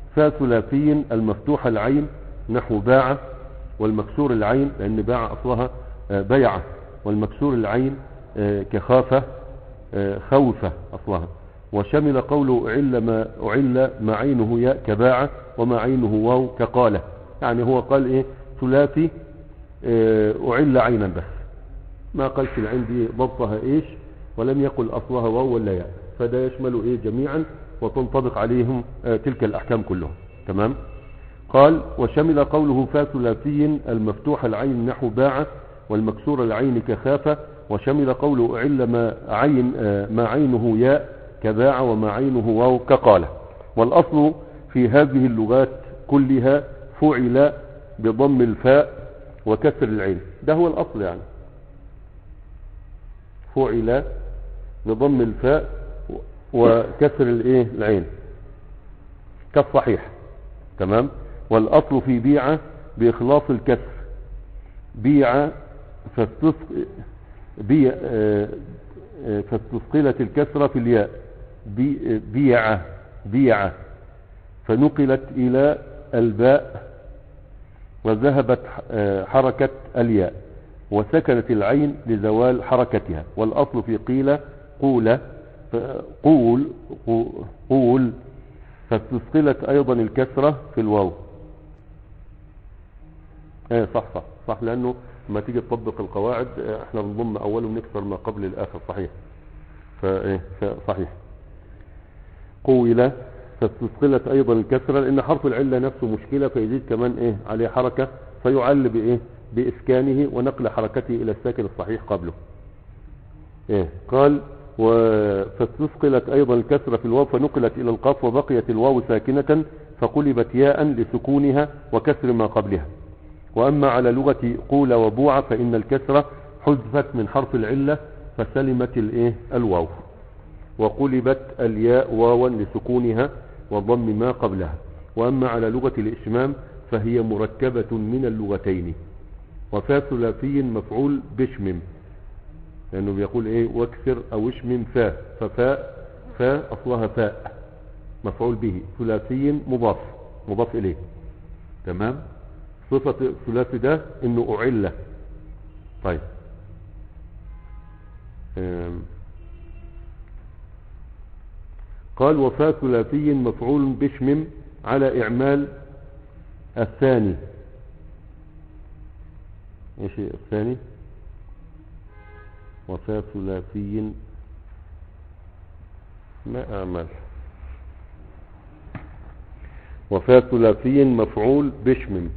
فاء ثلاثي المفتوح العين نحو باع، والمكسور العين لأن باع أصلها بيعة، والمكسور العين كخافة خوفة أصلها. وشمل قوله أعل ما عينه ياء كباعة وما عينه واو كقالة. يعني هو قال إيه ثلاثي أعل عينا بس، ما قالش العين دي ضبطها إيش، ولم يقل أصلها واو ولا ياء، فده يشمل إيه جميعا وتنطبق عليهم تلك الأحكام كلهم. تمام. قال وشمل قوله فاء ثلاثي المفتوح العين نحو باعة والمكسور العين كخافة. وشمل قوله أعل ما عينه ياء كباع وما عينه واو كقالة. والأصل في هذه اللغات كلها فعل بضم الفاء وكسر العين، ده هو الأصل يعني، فعل بضم الفاء وكسر العين كالصحيح. تمام. والأصل في بيعة بإخلاص الكسر، بيعة فاستثقلت الكسرة في الياء بيعة فنقلت إلى الباء وذهبت حركة الياء وسكنت العين لزوال حركتها. والأصل في قيل قول فاستثقلت أيضا الكسرة في الواو. صح لأنه لما تيجي تطبق القواعد احنا بنضم أوله ونكسر ما قبل الآخر. صحيح. صحيح. قول فاستثقلت أيضا الكسرة لأن حرف العلة نفسه مشكلة، فيزيد كمان عليه حركة فيعل بإسكانه ونقل حركته إلى الساكن الصحيح قبله. قال فاستثقلت أيضا الكسرة في الواو فنقلت إلى القاف وبقيت الواو ساكنة فقلبت ياء لسكونها وكسر ما قبلها. وأما على لغة قول وبوع فإن الكسرة حذفت من حرف العلة فسلمت الواو وقلبت الياء واوا لسكونها وضم ما قبلها. وأما على لغة الإشمام فهي مركبة من اللغتين. وفاء ثلاثي مفعول بشمم، لأنه بيقول واكسر أو اشمم فاء، فاء أصلها فاء مفعول به، ثلاثي مضاف إليه. تمام. صفة الثلاثي ده انه أعلة. طيب قال وفاء ثلاثي مفعول بشمم على إعمال الثاني. ايش الثاني؟ وفاء ثلاثي ما أعمل. وفاء ثلاثي مفعول بشمم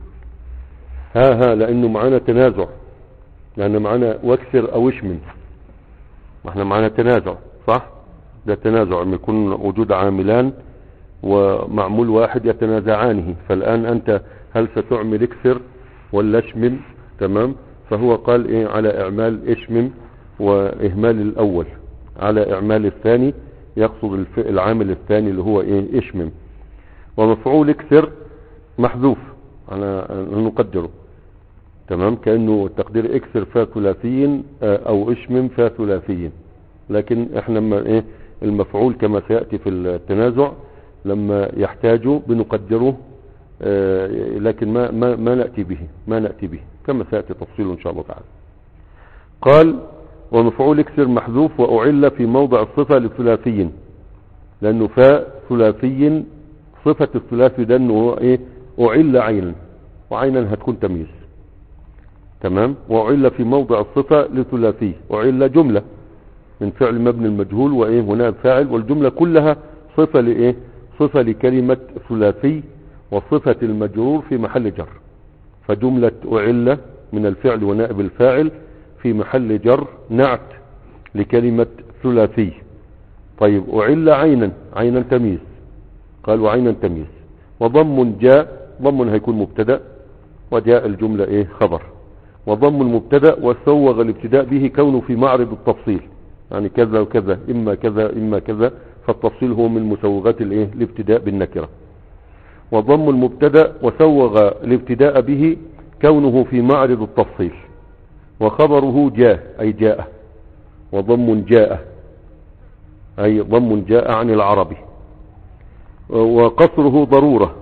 لأنه معنا تنازع، لأن معنا واكسر أو اشمم، ما احنا معنا تنازع. صح. ده تنازع لما يكون وجود عاملان ومعمول واحد يتنازعانه. فالآن أنت هل ستعمل اكسر ولا اشمم؟ تمام. فهو قال على إعمال اشمم وإهمال الأول على إعمال الثاني، يقصد العامل الثاني اللي هو اشمم. ومفعول اكسر محذوف على نقدره. تمام. كأنه التقدير اكسر فاء ثلاثي او اشمم فاء ثلاثي، لكن احنا لما المفعول كما سيأتي في التنازع لما يحتاجه بنقدره، لكن ما نأتي به كما سيأتي تفصيله ان شاء الله تعالى. قال ومفعول اكسر محذوف وأعل في موضع الصفة للثلاثي، لأنه فاء ثلاثي صفة الثلاثي ده انه أعل عينا، وعينا هتكون تمييز. تمام. وأعل في موضع الصفة لثلاثي، أعل جملة من فعل مبني المجهول ونائب فاعل، والجملة كلها صفة صفة لكلمة ثلاثي، وصفة المجرور في محل جر. فجملة أعل من الفعل ونائب الفاعل في محل جر نعت لكلمة ثلاثي. طيب أعل عينا تمييز، قال وعينا تمييز. وضم جاء، ضم هيكون مبتدأ وجاء الجملة خبر. وضم المبتدأ وسوغ الابتداء به كونه في معرض التفصيل، يعني كذا وكذا إما كذا إما كذا، فالتفصيل هو من مسوغات الابتداء بالنكرة. وضم المبتدأ وسوغ الابتداء به كونه في معرض التفصيل. وخبره جاء أي جاء، وضم جاء أي ضم جاء عن العربي. وقصره ضرورة،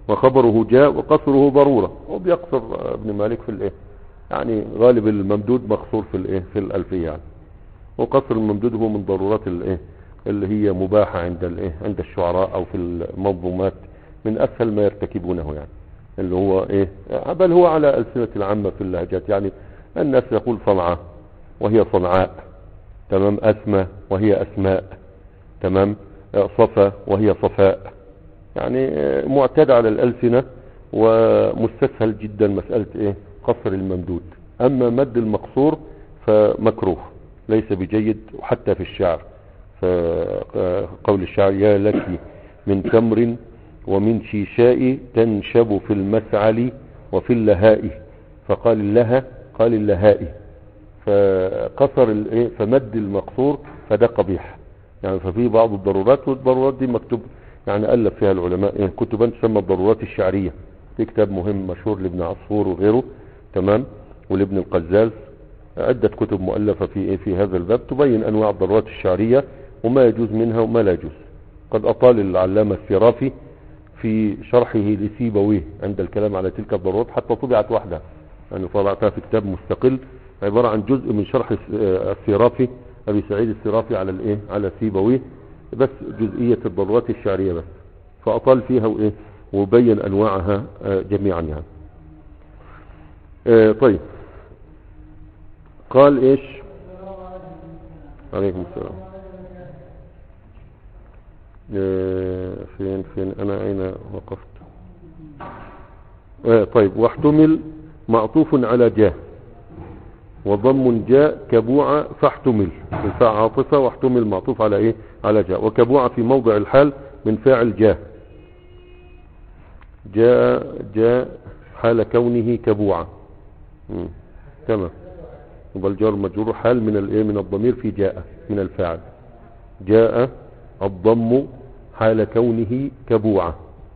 وخبره جاء وقصره ضرورة. وبيقصر ابن مالك في الايه يعني غالب الممدود مقصور في الايه في الألفية يعني. وقصر الممدود هو من ضرورات الايه اللي هي مباحة عند الايه عند الشعراء او في المنظومات، من اسهل ما يرتكبونه يعني، اللي هو ايه بل هو على ألسنة العامة في اللهجات يعني. الناس يقول صنعاء وهي صنعاء، تمام، أسمى وهي أسماء، تمام، صفا وهي صفاء، يعني معتاد على الألسنة ومستسهل جدا مسألة ايه قصر الممدود. اما مد المقصور فمكروه ليس بجيد حتى في الشعر. فقول الشعر يا لك من تمر ومن شيشاء تنشب في المسعل وفي اللهاء، فقال اللها قال اللهاء، فقصر الايه فمد المقصور فده قبيح يعني. ففي بعض الضرورات، والضرورات دي مكتوب يعني ألف فيها العلماء يعني كتبا تسمى الضرورات الشعرية، في كتاب مهم مشهور لابن عصفور وغيره، تمام، ولابن القزاز، عدة كتب مؤلفة في ايه في هذا الباب تبين انواع الضرورات الشعرية وما يجوز منها وما لا يجوز. قد اطال العلامة السرافي في شرحه لسيبويه عند الكلام على تلك الضرورات حتى طبعت وحدها يعني، طبعتها في كتاب مستقل عبارة عن جزء من شرح السرافي ابي سعيد السرافي على الايه على سيبويه، بس جزئية الضرورات الشعرية بس، فاطال فيها وايه وبين انواعها جميعا يعني. طيب قال ايش؟ عليكم السلام. فين انا اين وقفت؟ طيب واحتمل معطوف على جاء وضم جاء كبوع فاحتمل، الفاء عاطفة واحتمل معطوف على ايه على جاء، وكبوع في موضع الحال من فاعل جاء، جاء حال كونه كبوعا، تمام، يبقى الجار مجرور حال من الايه من الضمير في جاء من الفاعل، جاء الضم حال كونه كبوعا،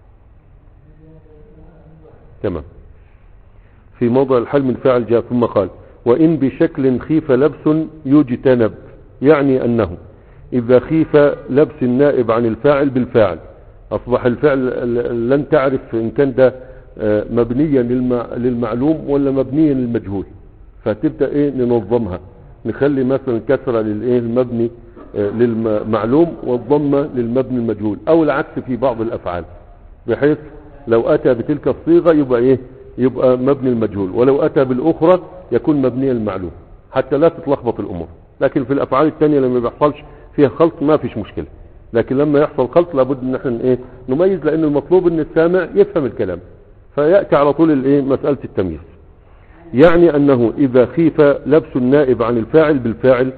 تمام، في موضع الحال من فاعل جاء. ثم قال وإن بشكل خيف لبس يجتنب، يعني أنه إذا خيف لبس النائب عن الفاعل بالفاعل، أصبح الفعل لن تعرف إن كان ده مبنيا للمعلوم ولا مبنيا للمجهول، فتبدأ إيه ننظمها، نخلي مثلا كسرة للإيه المبني للمعلوم والضمة للمبني المجهول، أو العكس في بعض الأفعال، بحيث لو أتى بتلك الصيغة يبقى إيه يبقى مبني المجهول، ولو أتى بالأخرى يكون مبني المعلوم، حتى لا تتلخبط الأمور. لكن في الأفعال الثانية لما بيحصلش فيها خلط ما فيش مشكلة، لكن لما يحصل خلط لابد ان احنا ايه نميز، لان المطلوب ان السامع يفهم الكلام، فيأتي على طول الايه مسألة التمييز. يعني انه اذا خيف لبس النائب عن الفاعل بالفاعل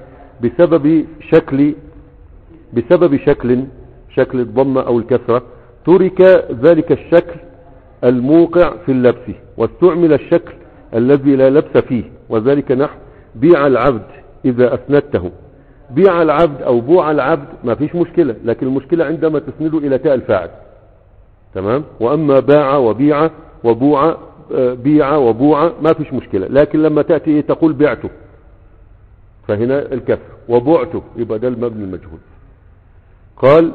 بسبب شكل الضمة او الكسرة، ترك ذلك الشكل الموقع في اللبس واستعمل الشكل الذي لا لبس فيه، وذلك نحو بيع العبد اذا اسندته، بيع العبد او بوع العبد ما فيش مشكلة، لكن المشكلة عندما تسنده الى تاء الفاعل، تمام. واما باع وبيع وبوع، بيع وبوع ما فيش مشكلة، لكن لما تأتي تقول بعته فهنا الكسر، وبعته يبقى ده المبني المجهول. قال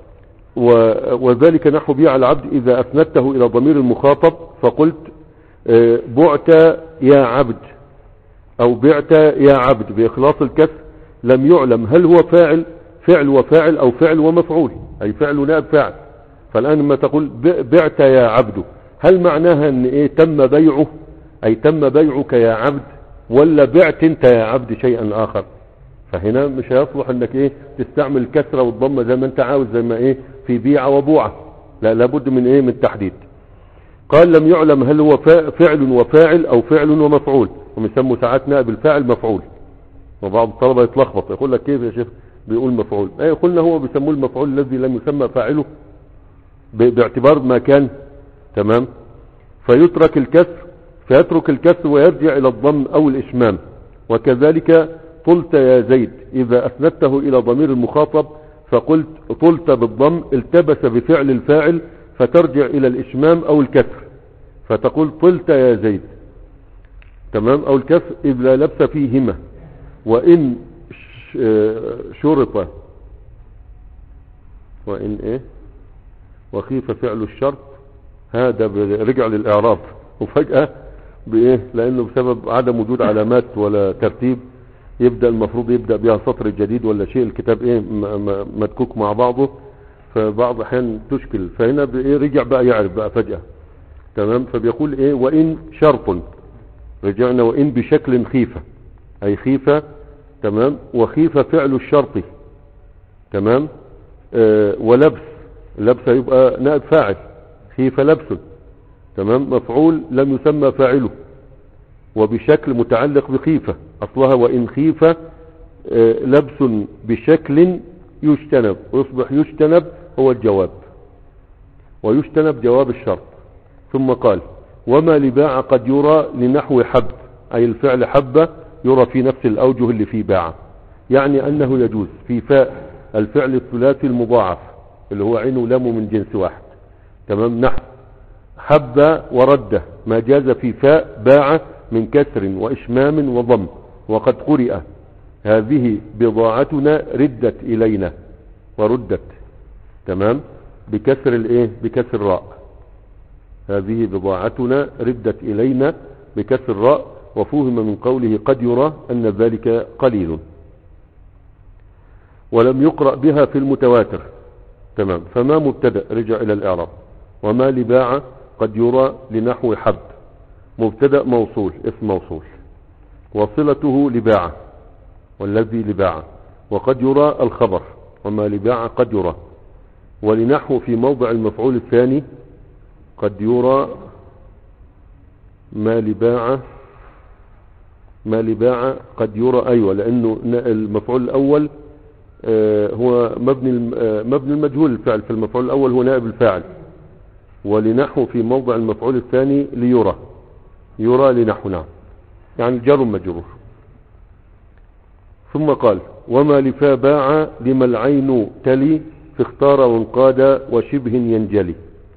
وذلك نحو بيع العبد اذا اسندته الى ضمير المخاطب فقلت بعت يا عبد او بعت يا عبد باخلاص الكسر، لم يعلم هل هو فعل وفاعل او فعل ومفعول، اي فعل نائب فاعل. فالان لما تقول بعت يا عبد، هل معناها ان ايه تم بيعه، اي تم بيعك يا عبد، ولا بعت انت يا عبد شيئا اخر؟ فهنا مش هيصلح انك ايه تستعمل الكسرة والضمة زي ما انت عاوز، زي ما ايه في بيع وبوعة، لا لابد من ايه من تحديد. قال لم يعلم هل هو فعل وفاعل او فعل ومفعول، ومسموا ساعات نائب الفاعل مفعول، وبعض الطلبة يتلخبط يقول لك كيف يا شيخ بيقول مفعول؟ ايه قلنا هو بيسموه المفعول الذي لم يسمى فاعله باعتبار ما كان، تمام، فيترك الكسر ويرجع الى الضم او الاشمام. وكذلك طلت يا زيد اذا اسندته الى ضمير المخاطب فقلت طلت بالضم التبس بفعل الفاعل فترجع الى الاشمام او الكسر فتقول طلت يا زيد، تمام، او الكسر اذ لا لبس فيهما. وان شرط وان ايه وخيف فعل الشرط هذا رجع للإعراب وفجأة بإيه؟ لأنه بسبب عدم وجود علامات ولا ترتيب المفروض يبدأ بها سطر جديد ولا شيء، الكتاب إيه مدكوك مع بعضه، فبعض الأحيان تشكل، فهنا بإيه رجع بقى يعرف بقى فجأة. تمام. فبيقول إيه؟ وإن شرط، رجعنا وإن بشكل خيفة، أي خيفة. تمام. وخيفة فعل الشرط. تمام. ولبس، لبس يبقى نائب فاعل، خيفة لبس. تمام. مفعول لم يسمى فاعله، وبشكل متعلق بخيفة، أصلها وإن خيفة لبس بشكل يجتنب، ويصبح يجتنب هو الجواب، ويجتنب جواب الشرط. ثم قال وما لباع قد يرى لنحو حب، أي الفعل حب يرى في نفس الأوجه اللي في باع، يعني أنه يجوز في فاء الفعل الثلاثي المضاعف اللي هو عين ولام من جنس واحد. تمام. نحو حب ورد، ما جاز في فاء باع من كسر وإشمام وضم، وقد قرئ هذه بضاعتنا ردت إلينا، وردت. تمام. بكسر الايه؟ بكسر الراء، هذه بضاعتنا ردت إلينا بكسر الراء. وفهم من قوله قد يرى أن ذلك قليل، ولم يقرأ بها في المتواتر. تمام. فما مبتدأ، رجع إلى الإعراب. وما لباع قد يرى لنحو حب، مبتدأ موصول، اسم موصول، وصلته لباع، والذي لباع. وقد يرى الخبر، وما لباع قد يرى. ولنحو في موضع المفعول الثاني قد يرى ما لباع، ما لباع قد يرى، أيوة، لأنه المفعول الأول هو مبني المجهول الفعل، في المفعول الأول هو نائب الفاعل. ولنحو في موضع المفعول الثاني ليرى، يرى لنحو، نعم، يعني جر مجرور. ثم قال وما لفا باع لما العين تلي في اختار وانقاد وشبه ينجلي،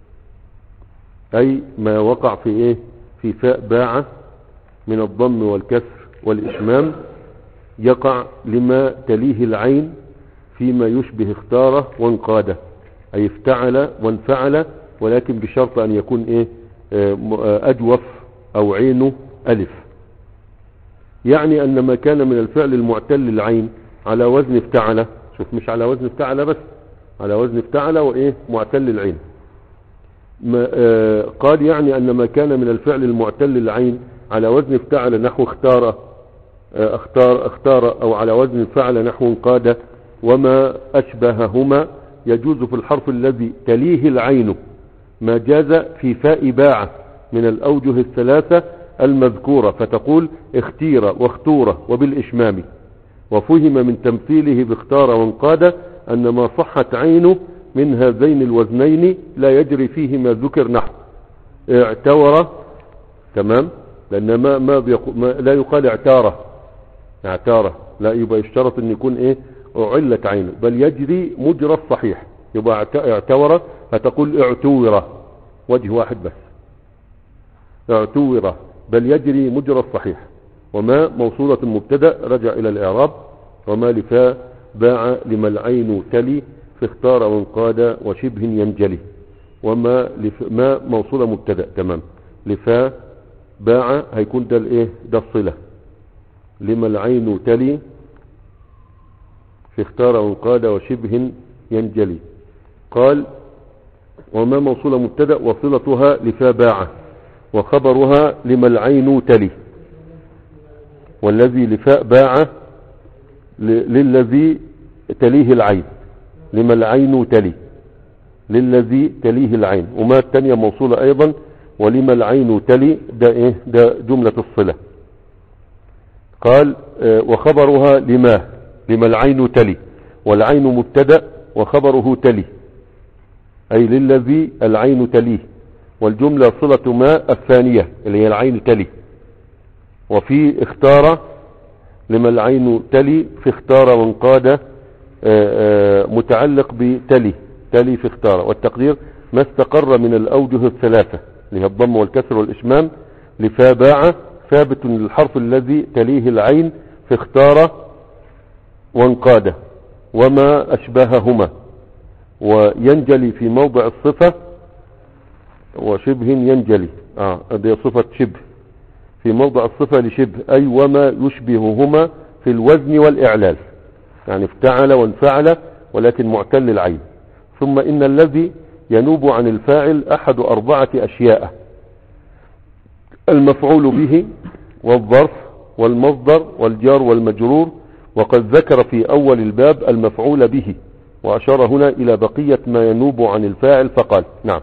أي ما وقع في إيه؟ في فاء باع من الضم والكسر والإشمام يقع لما تليه العين فيما يشبه اختاره وانقاده، أي افتعل وانفعل، ولكن بشرط أن يكون إيه؟ أجوف أو عينه ألف. يعني أن ما كان من الفعل المعتل العين على وزن افتعل، شوف، مش على وزن افتعل بس، على وزن افتعل وإيه؟ معتل العين. قال يعني أن ما كان من الفعل المعتل العين على وزن افتعل نحو اختار، أو على وزن فعل نحو انقاد وما أشبههما، يجوز في الحرف الذي تليه العين ما جاز في فاء باع من الأوجه الثلاثة المذكورة، فتقول اختير واختور وبالإشمام. وفهم من تمثيله باختار وانقاد أن ما صحت عينه من هذين الوزنين لا يجري فيه ما ذكر، نحو اعتور. تمام. لأن ما لا يقال اعتاره، لا، يبقى يشترط أن يكون إيه؟ علت عينه، بل يجري مجرى الصحيح. يبقى اعتور هتقول اعتور، وجه واحد بس، اعتور، بل يجري مجرى الصحيح. وما موصولة مبتدأ، رجع إلى الإعراب. وما لفا باع لما العين تلي في اختار وانقاد وشبه ينجلي. وما ما موصولة مبتدأ. تمام. لفا باع هيكون ده الايه؟ ده الصلة. لما العين تلي في اختار وانقاد وشبه ينجلي. قال وما موصولة مبتدأ وصلتها لفا باع، وخبرها لما العين تلي. والذي لفاء باع للذي تليه العين، لما العين تلي، للذي تليه العين. وما الثانية موصولة أيضا، ولما العين تلي، ده إيه؟ ده جملة الصلة. قال وخبرها لما العين تلي، والعين مبتدأ وخبره تلي، أي للذي العين تليه. والجملة صلة ما الثانية اللي هي العين تلي. وفي اختار لما العين تلي في اختار وانقاد متعلق بتلي، تلي في اختار. والتقدير ما استقر من الأوجه الثلاثة اللي هي الضم والكسر والإشمام لفا باع ثابت للحرف الذي تليه العين في اختار وانقاد وما أشبههما. وينجلي في موضع الصفة وشبه ينجلي. دي صفة شبه في موضع الصفة لشبه، أي وما يشبههما في الوزن والإعلال، يعني افتعل وانفعل ولكن معتل العين. ثم إن الذي ينوب عن الفاعل أحد 4 أشياء: المفعول به، والظرف، والمصدر، والجار والمجرور. وقد ذكر في أول الباب المفعول به، وأشار هنا إلى بقية ما ينوب عن الفاعل فقال: نعم.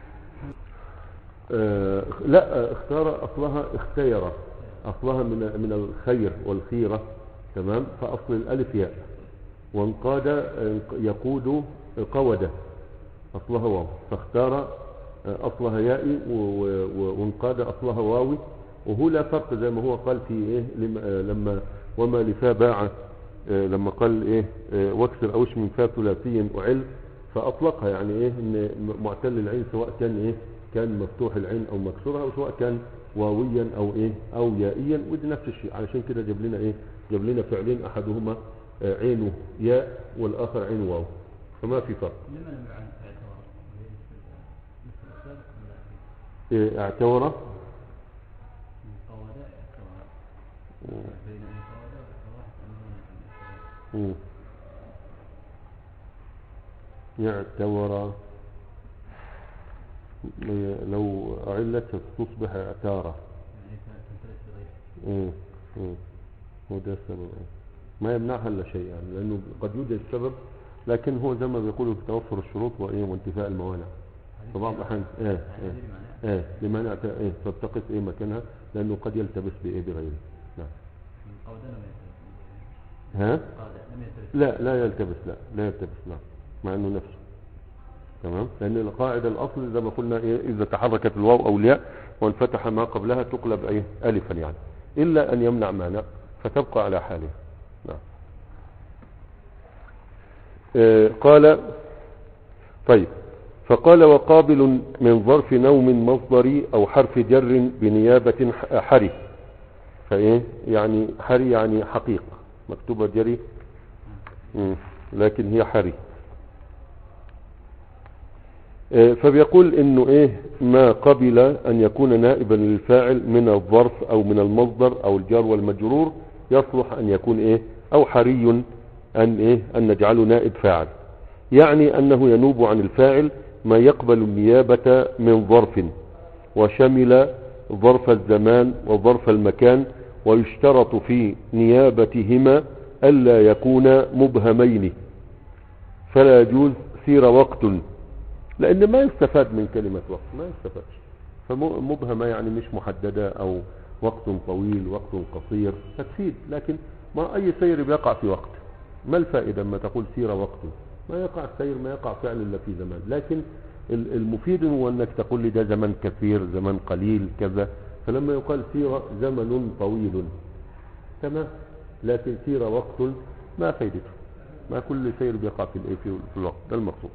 لا، اختار أصلها اختير، أصلها من الخير والخيرة، تمام. فأصل الألف ياء، وانقاد يقود قود، أصلها واو، فاختار أصلها يائي وانقاد أصلها واوي. وهو لا فرق زي ما هو قال في إيه لما وما لفا باع، لما قال إيه واكسر أوش من فا ثلاثي أعل، فأطلقها يعني إيه إن معتل العين سواء كان إيه كان مفتوح العين أو مكسورها، أو سواء كان واويا أو إيه أو يائيا، ودي نفس الشيء. علشان كده جاب لنا إيه جاب لنا فعلين أحدهما عينه ياء والآخر عين واو، فما في فرق. اعتبر يعتبر، لو أعلت تصبح اعتارة. وده السبب، ما يمنعها إلا شيء يعني، لأنه قد يوجد السبب، لكن هو زي ما بيقولوا في توفر الشروط وانتفاء الموانع. فبعض الأحيان لمانع فابتقت مكانها، لأنه قد يلتبس بغيره. نعم. لا يلتبس، لا يلتبس، نعم، مع أنه نفسه تمام. لأن القاعدة الأصل زي ما قلنا إذا تحركت الواو أو الياء وانفتح ما قبلها تقلب ألفا يعني، إلا أن يمنع مانع فتبقى على حالها. نعم. قال طيب، فقال: وقابل من ظرف نوم مصدري أو حرف جر بنيابة حري. يعني حري يعني حقيق، مكتوبة جري لكن هي حري. فبيقول انه ما قبل ان يكون نائبا للفاعل من الظرف او من المصدر او الجار والمجرور يصلح ان يكون او حري ان نجعله نائب فاعل. يعني انه ينوب عن الفاعل ما يقبل النيابة من ظرف، وشمل ظرف الزمان وظرف المكان، ويشترط في نيابتهما ألا يكون مبهمين، فلا يجوز سير وقت، لأن ما يستفاد من كلمة وقت، ما يستفادش. فمبهمة يعني مش محددة، أو وقت طويل وقت قصير تفيد، لكن ما أي سير بيقع في وقت، ما الفائدة ما تقول سير وقت؟ ما يقع السير، ما يقع فعل إلا في زمان. لكن المفيد هو أنك تقول لي ده زمن كثير، زمن قليل، كذا. فلما يقال سير زمن طويل تمام، لكن سير وقت ما فائدته، ما كل سير بيقع في الوقت، ده المقصود.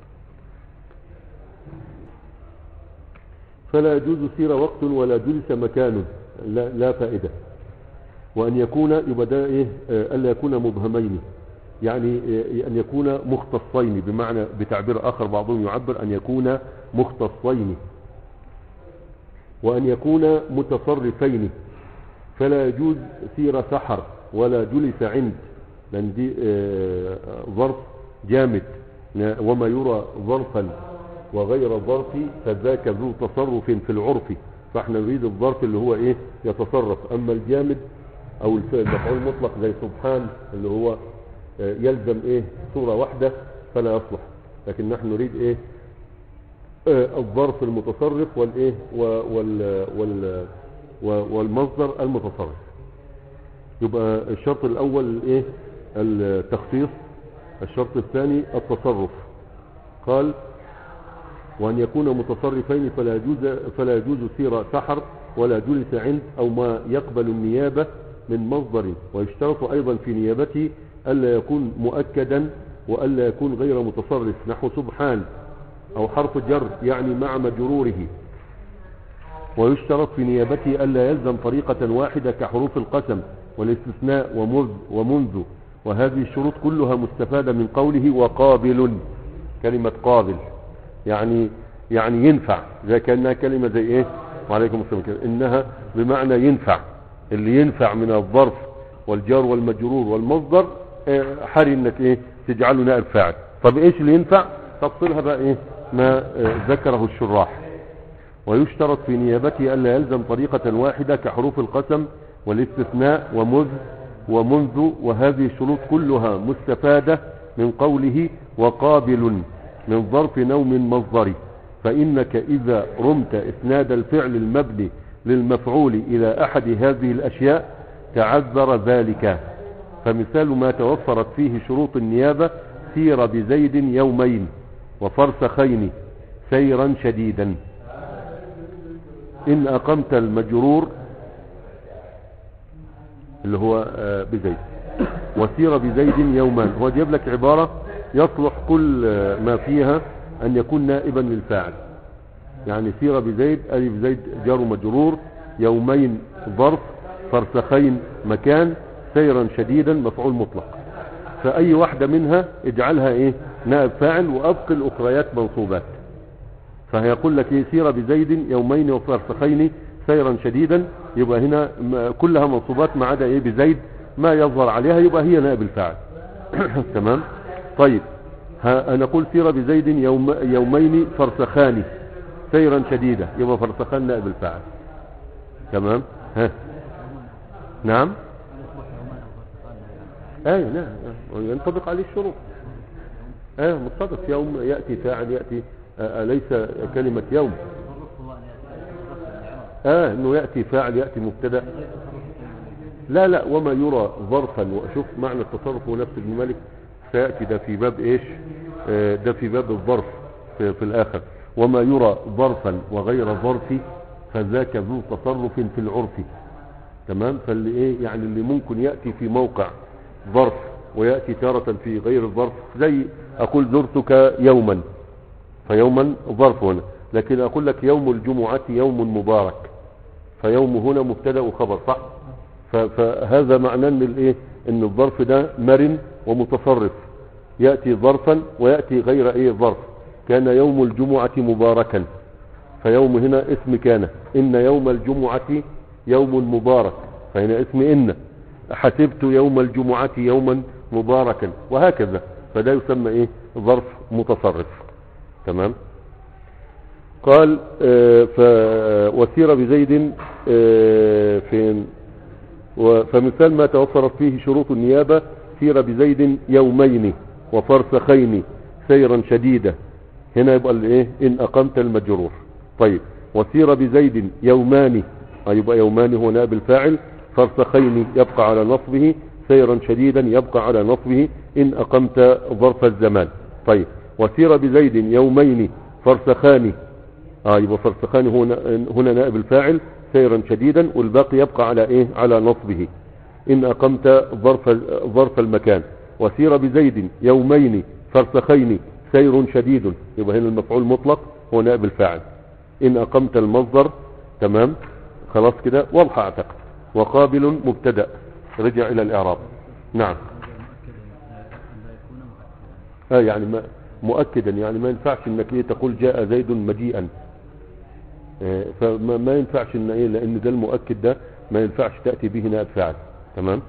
فلا يجوز سير وقت ولا جلس مكان، لا فائدة. وأن يكون يبدأ ألا يكون مبهمين، يعني أن يكون مختصين، بمعنى بتعبير آخر بعضهم يعبر أن يكون مختصين. وأن يكون متصرفين، فلا يجوز سير سحر ولا جلس عند، لأن دي ظرف جامد، وما يرى ظرفا وغير ظرف فذاك ذو تصرف في العرف، فاحنا نريد الظرف اللي هو يتصرف. أما الجامد أو المفعول المطلق زي سبحان اللي هو يلزم صورة واحدة فلا يصلح، لكن نحن نريد الظرف المتصرف والمصدر المتصرف. يبقى الشرط الأول التخصيص، الشرط الثاني التصرف. قال: وأن يكون متصرفين فلا يجوز سير سحر ولا جلس عند، أو ما يقبل النيابة من مصدر. ويشترط أيضا في نيابته ألا يكون مؤكدا وألا يكون غير متصرف، نحو سبحان، أو حرف جر يعني مع مجروره. ويشترط في نيابته ألا يلزم طريقة واحدة كحروف القسم والاستثناء ومنذ. وهذه الشروط كلها مستفادة من قوله وقابل. كلمة قابل يعني يعني ينفع، زي كأنها كلمة زي ايه، وعليكم السلام كده، انها بمعنى ينفع، اللي ينفع من الظرف والجار والمجرور والمصدر حري انك ايه تجعله نائب فاعل. طب ايش اللي ينفع؟ تفصيلها بقى ايه ما ذكره الشراح. ويشترط في نيابته الا يلزم طريقة واحدة كحروف القسم والاستثناء ومنذ، وهذه الشروط كلها مستفادة من قوله وقابل من ظرف نوم مصدري، فإنك إذا رمت إسناد الفعل المبني للمفعول إلى أحد هذه الأشياء تعذر ذلك. فمثال ما توفرت فيه شروط النيابة: سير بزيد يومين وفرسخين سيرا شديدا. إن أقمت المجرور اللي هو بزيد، وسير بزيد يومان، هو جاب لك عبارة يصلح كل ما فيها أن يكون نائبا للفاعل. يعني سير بزيد، ألف زيد جار مجرور، يومين ظرف، فرسخين مكان، سيرا شديدا مفعول مطلق. فأي واحدة منها اجعلها ايه نائب فاعل، وأبقي الأخريات منصوبات. فهيقول لك ايه سير بزيد يومين وفرسخين سيرا شديدا، يبقى هنا كلها منصوبات ما عدا ايه بزيد ما يظهر عليها، يبقى هي نائب الفاعل. تمام. طيب نقول سير بزيد يومين فرسخان سيرا شديدا، يبقى فرسخان نائب الفاعل. تمام. نعم. نعم ينطبق عليه الشروط. مطابق يوم يأتي فاعل، يأتي ليس كلمة يوم انه يأتي فاعل يأتي مبتدا. لا وما يرى ظرفا، واشوف معنى التصرف هو نفس ابن مالك سيأتي ده في باب ايش، ده في باب الظرف في الاخر. وما يرى ظرفا وغير ظرف فذاك ذو تصرف في العرف. تمام. فاللي ايه يعني اللي ممكن يأتي في موقع ظرف ويأتي تارة في غير الظرف، زي اقول زرتك يوما، فيوما ظرف هنا، لكن اقول لك يوم الجمعة يوم مبارك، فيوم هنا مبتدا وخبر، صح؟ فهذا معناه ان الايه ان الظرف ده مرن ومتصرف، يأتي ظرفا ويأتي غير ايه ظرف. كان يوم الجمعة مباركا، فيوم هنا اسم كان، ان يوم الجمعة يوم مبارك، فهنا اسم ان. حسبت يوم الجمعة يوما مباركا، وهكذا. فده يسمى ايه ظرف متصرف. تمام. قال وسير بزيد فين، فمثال ما توفرت فيه شروط النيابة: سير بزيد يومين وفرسخين سيرا شديدا. هنا يبقى الايه ان اقمت المجرور. طيب وسير بزيد يومان، يبقى يومان هو نائب الفاعل، فرسخين يبقى على نصبه، سيرا شديدا يبقى على نصبه ان اقمت ظرف الزمان. طيب وسير بزيد يومين فرسخان، يبقى فرسخان هنا نائب الفاعل، سيرا شديدا، والباقي يبقى على ايه على نصبه ان اقمت ظرف المكان. وسير بزيد يومين فرسخين سير شديد، يبقى هنا المفعول مطلق هو نائب الفاعل ان اقمت المصدر. تمام. خلاص كده واضحه اعتقد. وقابل مبتدا، رجع الى الاعراب. نعم. يعني ما مؤكدا، يعني ما ينفعش انك ايه تقول جاء زيد مجيئا، فما ينفعش ان ايه، لان ده المؤكد ده ما ينفعش تأتي به نائب فاعل. تمام.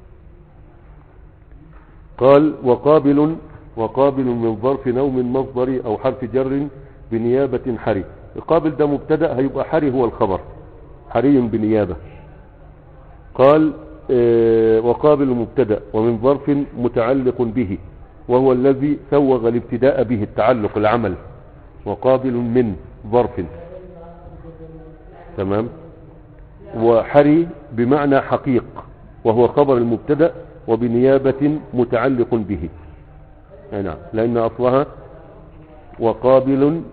قال وقابل من ظرف نوم مصدري او حرف جر بنيابة حري. القابل ده مبتدا، هيبقى حري هو الخبر، حري بنيابة. قال وقابل مبتدا ومن ظرف متعلق به، وهو الذي سوغ الابتداء به، التعلق العمل. وقابل من ظرف. تمام. وحري بمعنى حقيق، وهو خبر المبتدا وبنيابة متعلق به. نعم، لأن أصلها وقابل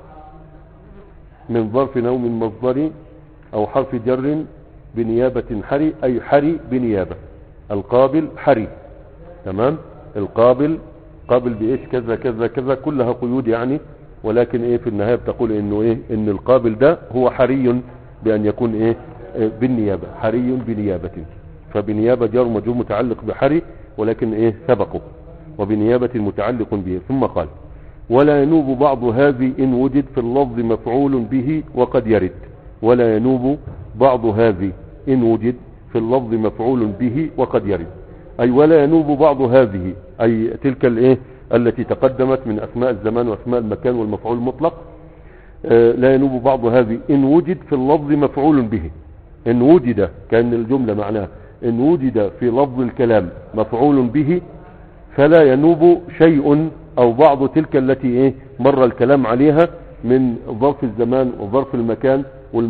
من ظرف نوم مصدري أو حرف جر بنيابة حري، أي حري بنيابة. القابل حري. تمام. القابل قابل بإيش كذا كذا كذا، كلها قيود يعني، ولكن ايه في النهاية بتقول انه ايه ان القابل ده هو حري بان يكون ايه بالنيابة، حري بنيابة. فبنيابة جار مجرور متعلق بحري، ولكن ايه سبقه، وبنيابة متعلق به. ثم قال ولا ينوب بعض هذه إن وجد في اللفظ مفعول به وقد يرد. ولا ينوب بعض هذه إن وجد في اللفظ مفعول به وقد يرد، أي ولا ينوب بعض هذه، أي تلك الايه التي تقدمت من أسماء الزمان وأسماء المكان والمفعول المطلق. لا ينوب بعض هذه إن وجد في اللفظ مفعول به. إن وجد، كأن الجملة معناها إن وجد في لفظ الكلام مفعول به فلا ينوب شيء أو بعض تلك التي مر الكلام عليها من ظرف الزمان وظرف المكان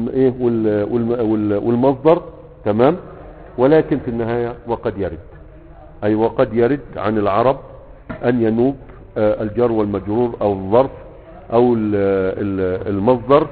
والمصدر. تمام. ولكن في النهاية وقد يرد، أي وقد يرد عن العرب أن ينوب الجر والمجرور أو الظرف أو المصدر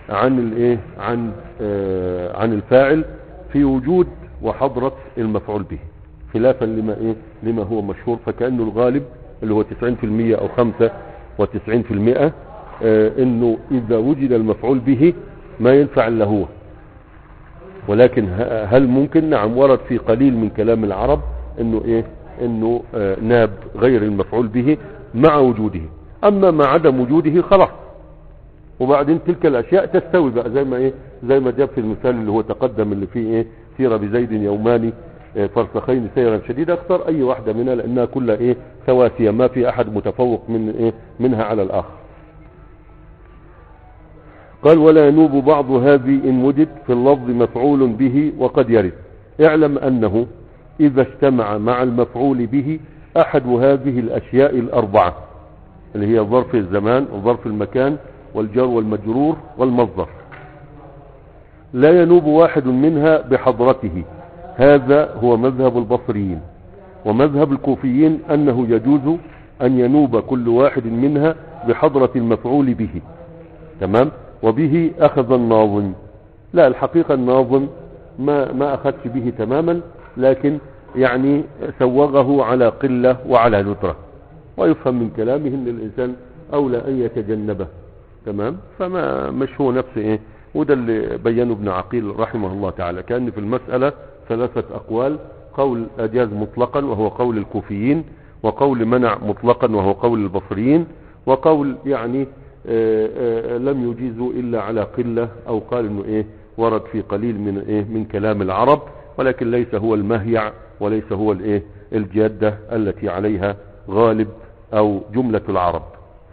عن الفاعل في وجود وحضرة المفعول به، خلافا لما هو مشهور. فكأنه الغالب اللي هو 90% أو 95%، انه اذا وجد المفعول به ما ينفع الا هو. ولكن هل ممكن؟ نعم، ورد في قليل من كلام العرب انه ناب غير المفعول به مع وجوده. اما مع عدم وجوده خلاص، وبعدين تلك الاشياء تستوي بقى زي ما جاب في المثال اللي هو تقدم، اللي فيه سير بزيد يومان فرسخين سيرا شديدا. اختار اي واحدة منها لانها كلها سواسية، ما في احد متفوق منها على الاخر. قال ولا ينوب بعض هذه إن وجد في اللفظ مفعول به وقد يرد. اعلم أنه إذا اجتمع مع المفعول به أحد هذه الأشياء الأربعة، اللي هي ظرف الزمان وظرف المكان والجر والمجرور والمصدر، لا ينوب واحد منها بحضرته. هذا هو مذهب البصريين. ومذهب الكوفيين أنه يجوز أن ينوب كل واحد منها بحضرة المفعول به. تمام. وبه أخذ الناظم. لا، الحقيقة الناظم ما أخذش به تماما، لكن يعني سوغه على قلة وعلى ندرة، ويفهم من كلامه أن الإنسان أولى أن يتجنبه. تمام. فما مش هو نفسه وده اللي بينه ابن عقيل رحمه الله تعالى. كأن في المسألة 3 أقوال: قول أجاز مطلقا وهو قول الكوفيين، وقول منع مطلقا وهو قول البصريين، وقول يعني لم يجيزوا إلا على قلة، أو قال إنه ورد في قليل من كلام العرب، ولكن ليس هو المهيع وليس هو الجادة التي عليها غالب أو جملة العرب.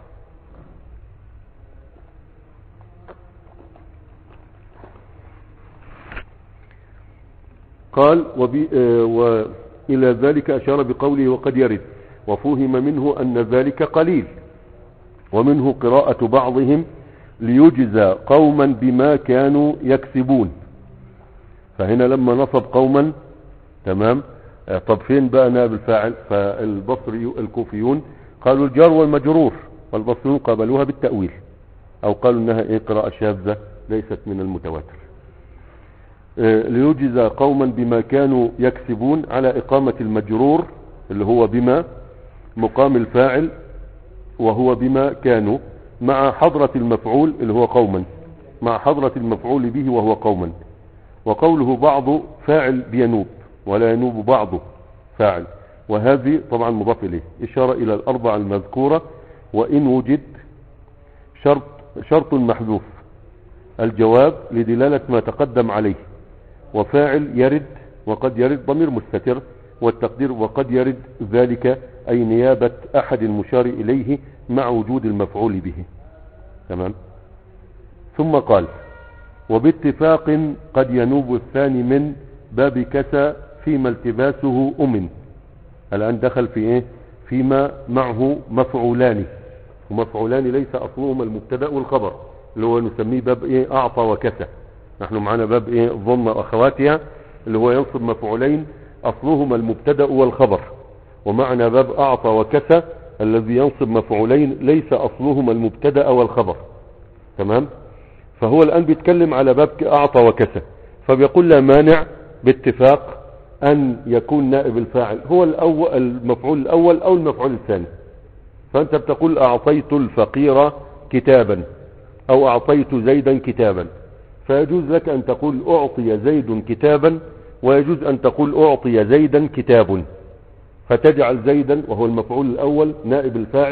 قال وإلى ذلك أشار بقوله وقد يرد، وفهم منه أن ذلك قليل. ومنه قراءة بعضهم ليجزى قوما بما كانوا يكسبون. فهنا لما نصب قوما، تمام، طب فين بقى نائب الفاعل؟ فالبصري الكوفيون قالوا الجار والمجرور، والبصريون قابلوها بالتأويل، او قالوا انها قراءة شاذة ليست من المتواتر. ليجزى قوما بما كانوا يكسبون، على اقامة المجرور اللي هو بما مقام الفاعل، وهو بما كانوا، مع حضرة المفعول اللي هو قوما، مع حضرة المفعول به وهو قوما. وقوله بعض فاعل بينوب، ولا ينوب بعض فاعل، وهذه طبعا مضاف إليه، إشارة إلى الأربعة المذكورة. وإن وجد شرط محذوف، الجواب لدلالة ما تقدم عليه. وفاعل يرد وقد يرد ضمير مستتر، والتقدير وقد يرد ذلك أي نيابة أحد المشار إليه مع وجود المفعول به. تمام. ثم قال وباتفاق قد ينوب الثاني من باب كسى فيما التباسه أمن. الآن دخل في فيما معه مفعولان، ومفعولان ليس أصلهما المبتدأ والخبر، اللي هو نسميه باب أعطى وكسى. نحن معنا باب ظن وأخواتها، اللي هو ينصب مفعولين أصلهما المبتدأ والخبر. ومعنا باب أعطى وكسى الذي ينصب مفعولين ليس أصلهما المبتدأ والخبر. تمام. فهو الآن بيتكلم على باب أعطى وكسى، فبيقول لا مانع باتفاق أن يكون نائب الفاعل هو المفعول الأول أو المفعول الثاني. فأنت بتقول أعطيت الفقير كتابا أو أعطيت زيدا كتابا، فيجوز لك أن تقول أعطي زيد كتابا، ويجوز أن تقول أعطي زيدا كتاب، فتجعل زيدا وهو المفعول الأول نائب الفاعل،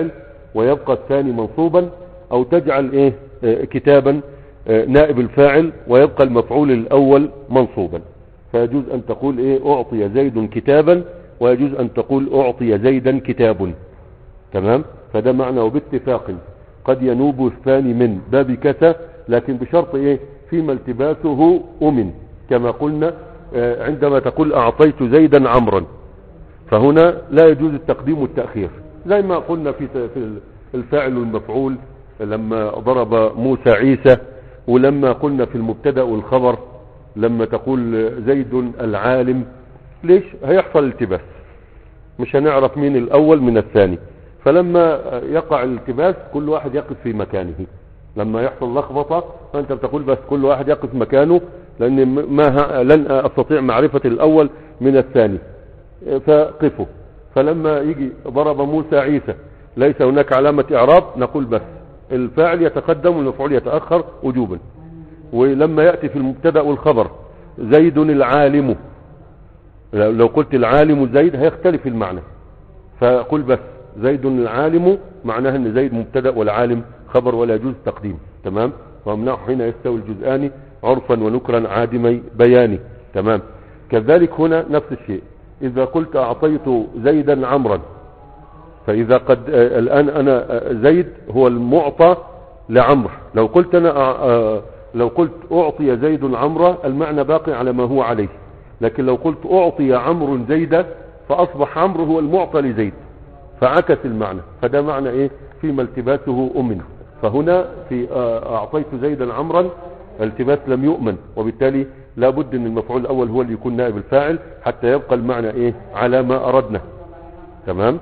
ويبقى الثاني منصوبا، او تجعل ايه كتابا نائب الفاعل ويبقى المفعول الاول منصوبا. فيجوز ان تقول ايه اعطي زيد كتابا، ويجوز ان تقول اعطي زيدا كتاب. تمام. فده معنى وباتفاق قد ينوب الثاني من باب كسى، لكن بشرط ايه فيما التباسه امن، كما قلنا عندما تقول اعطيت زيدا عمرا، فهنا لا يجوز التقديم والتأخير، زي ما قلنا في الفاعل والمفعول لما ضرب موسى عيسى، ولما قلنا في المبتدأ والخبر لما تقول زيد العالم. ليش؟ هيحصل التباس، مش هنعرف مين الاول من الثاني، فلما يقع الالتباس كل واحد يقف في مكانه. لما يحصل لخبطة فانت بتقول بس كل واحد يقف مكانه، لان لن استطيع معرفة الاول من الثاني، فقفوا. فلما يجي ضرب موسى عيسى ليس هناك علامة اعراب، نقول بس الفاعل يتقدم والمفعول يتأخر وجوبا. ولما يأتي في المبتدأ والخبر زيد العالم، لو قلت العالم زيد هيختلف المعنى، فقل بس زيد العالم معناها ان زيد مبتدأ والعالم خبر، ولا يجوز تقديم. تمام. ومنعه حين يستوي الجزءان عرفا ونكرا عادمي بياني. تمام. كذلك هنا نفس الشيء، اذا قلت اعطيت زيدا عمرا، فاذا قد الان انا زيد هو المعطى لعمر، لو قلت اعطي زيد عمرا المعنى باقي على ما هو عليه، لكن لو قلت اعطي عمرو زيدا فاصبح عمرو هو المعطى لزيد، فعكس المعنى. فده معنى ايه فيما التباسه امن. فهنا في اعطيت زيدا عمرا التباس لم يؤمن، وبالتالي لابد ان المفعول الاول هو اللي يكون نائب الفاعل حتى يبقى المعنى ايه على ما اردنا. تمام.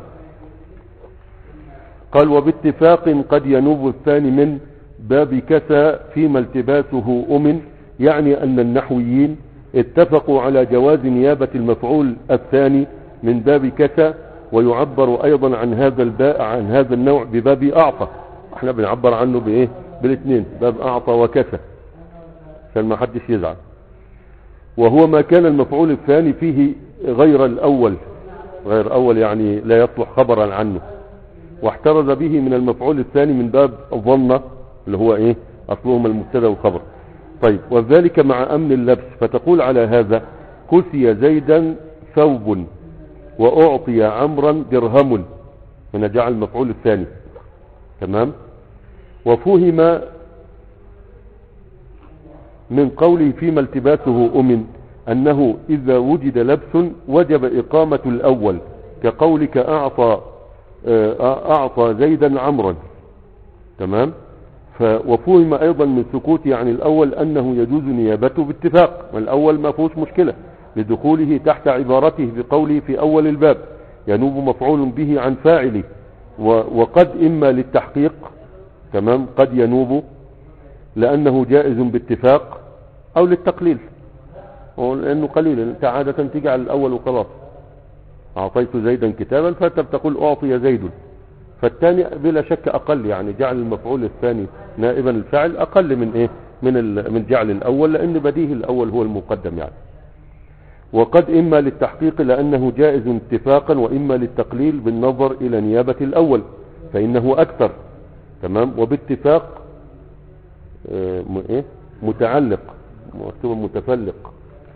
قال وباتفاق قد ينوب الثاني من باب كسى فيما التباسه امن، يعني ان النحويين اتفقوا على جواز نيابة المفعول الثاني من باب كسى، ويعبر ايضا عن هذا النوع بباب اعطى. احنا بنعبر عنه بايه بالاثنين، باب اعطى وكسى عشان ما حدش يزعل. وهو ما كان المفعول الثاني فيه غير الاول يعني لا يصلح خبرا عنه، واحترز به من المفعول الثاني من باب الظن اللي هو ايه اصلهما المبتدا والخبر. طيب وذلك مع امن اللبس، فتقول على هذا كسي زيدا ثوب واعطي عمرا درهم، هنا جعل المفعول الثاني. تمام. وفهم من قوله فيما التباسه امن انه اذا وجد لبس وجب اقامة الاول، كقولك اعطى زيدا عمرا. تمام. وفهم ايضا من سكوتي عن الاول انه يجوز نيابته باتفاق، والاول ما فيهوش مشكلة لدخوله تحت عبارته بقوله في اول الباب ينوب مفعول به عن فاعله، وقد اما للتحقيق. تمام. قد ينوب لانه جائز باتفاق، او للتقليل لانه قليل، انت عادة تجعل الاول وخلاص. اعطيت زيدا كتابا فانت بتقول اعطي زيد، فالثاني بلا شك اقل، يعني جعل المفعول الثاني نائبا الفاعل اقل من ايه من جعل الاول، لان بديه الاول هو المقدم يعني. وقد اما للتحقيق لانه جائز اتفاقا، واما للتقليل بالنظر الى نيابة الاول فانه اكثر. تمام. وباتفاق متعلق مكتوب متفلق،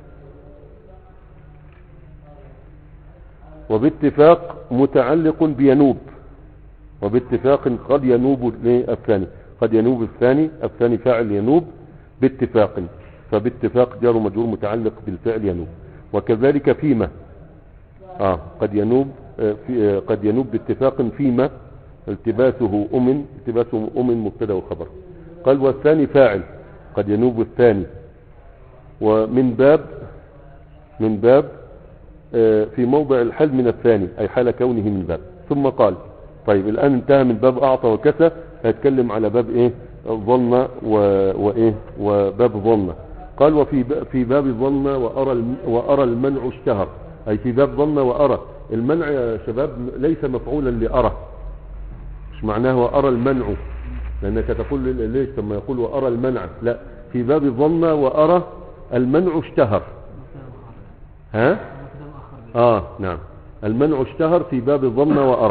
وباتفاق متعلق بينوب، وباتفاق قد ينوب الثاني، قد ينوب الثاني فاعل ينوب باتفاق، فباتفاق جار مجرور متعلق بالفعل ينوب. وكذلك فيما قد ينوب باتفاق فيما التباسه أمن مبتدا وخبر. قال والثاني فاعل قد ينوب الثاني، ومن باب في موضع الحل من الثاني أي حال كونه من باب. ثم قال طيب الآن انتهى من باب أعطى وكسى، هيتكلم على باب ايه ظن وباب ظن. قال وفي باب ظن وأرى المنع اشتهر، أي في باب ظن وأرى. المنع يا شباب ليس مفعولا لأرى، مش معناه وأرى المنع، لأنك تقول ليش ثم يقول وأرى المنع، لا، في باب ظن وأرى المنع اشتهر. نعم، المنع اشتهر في باب ظن وأرى.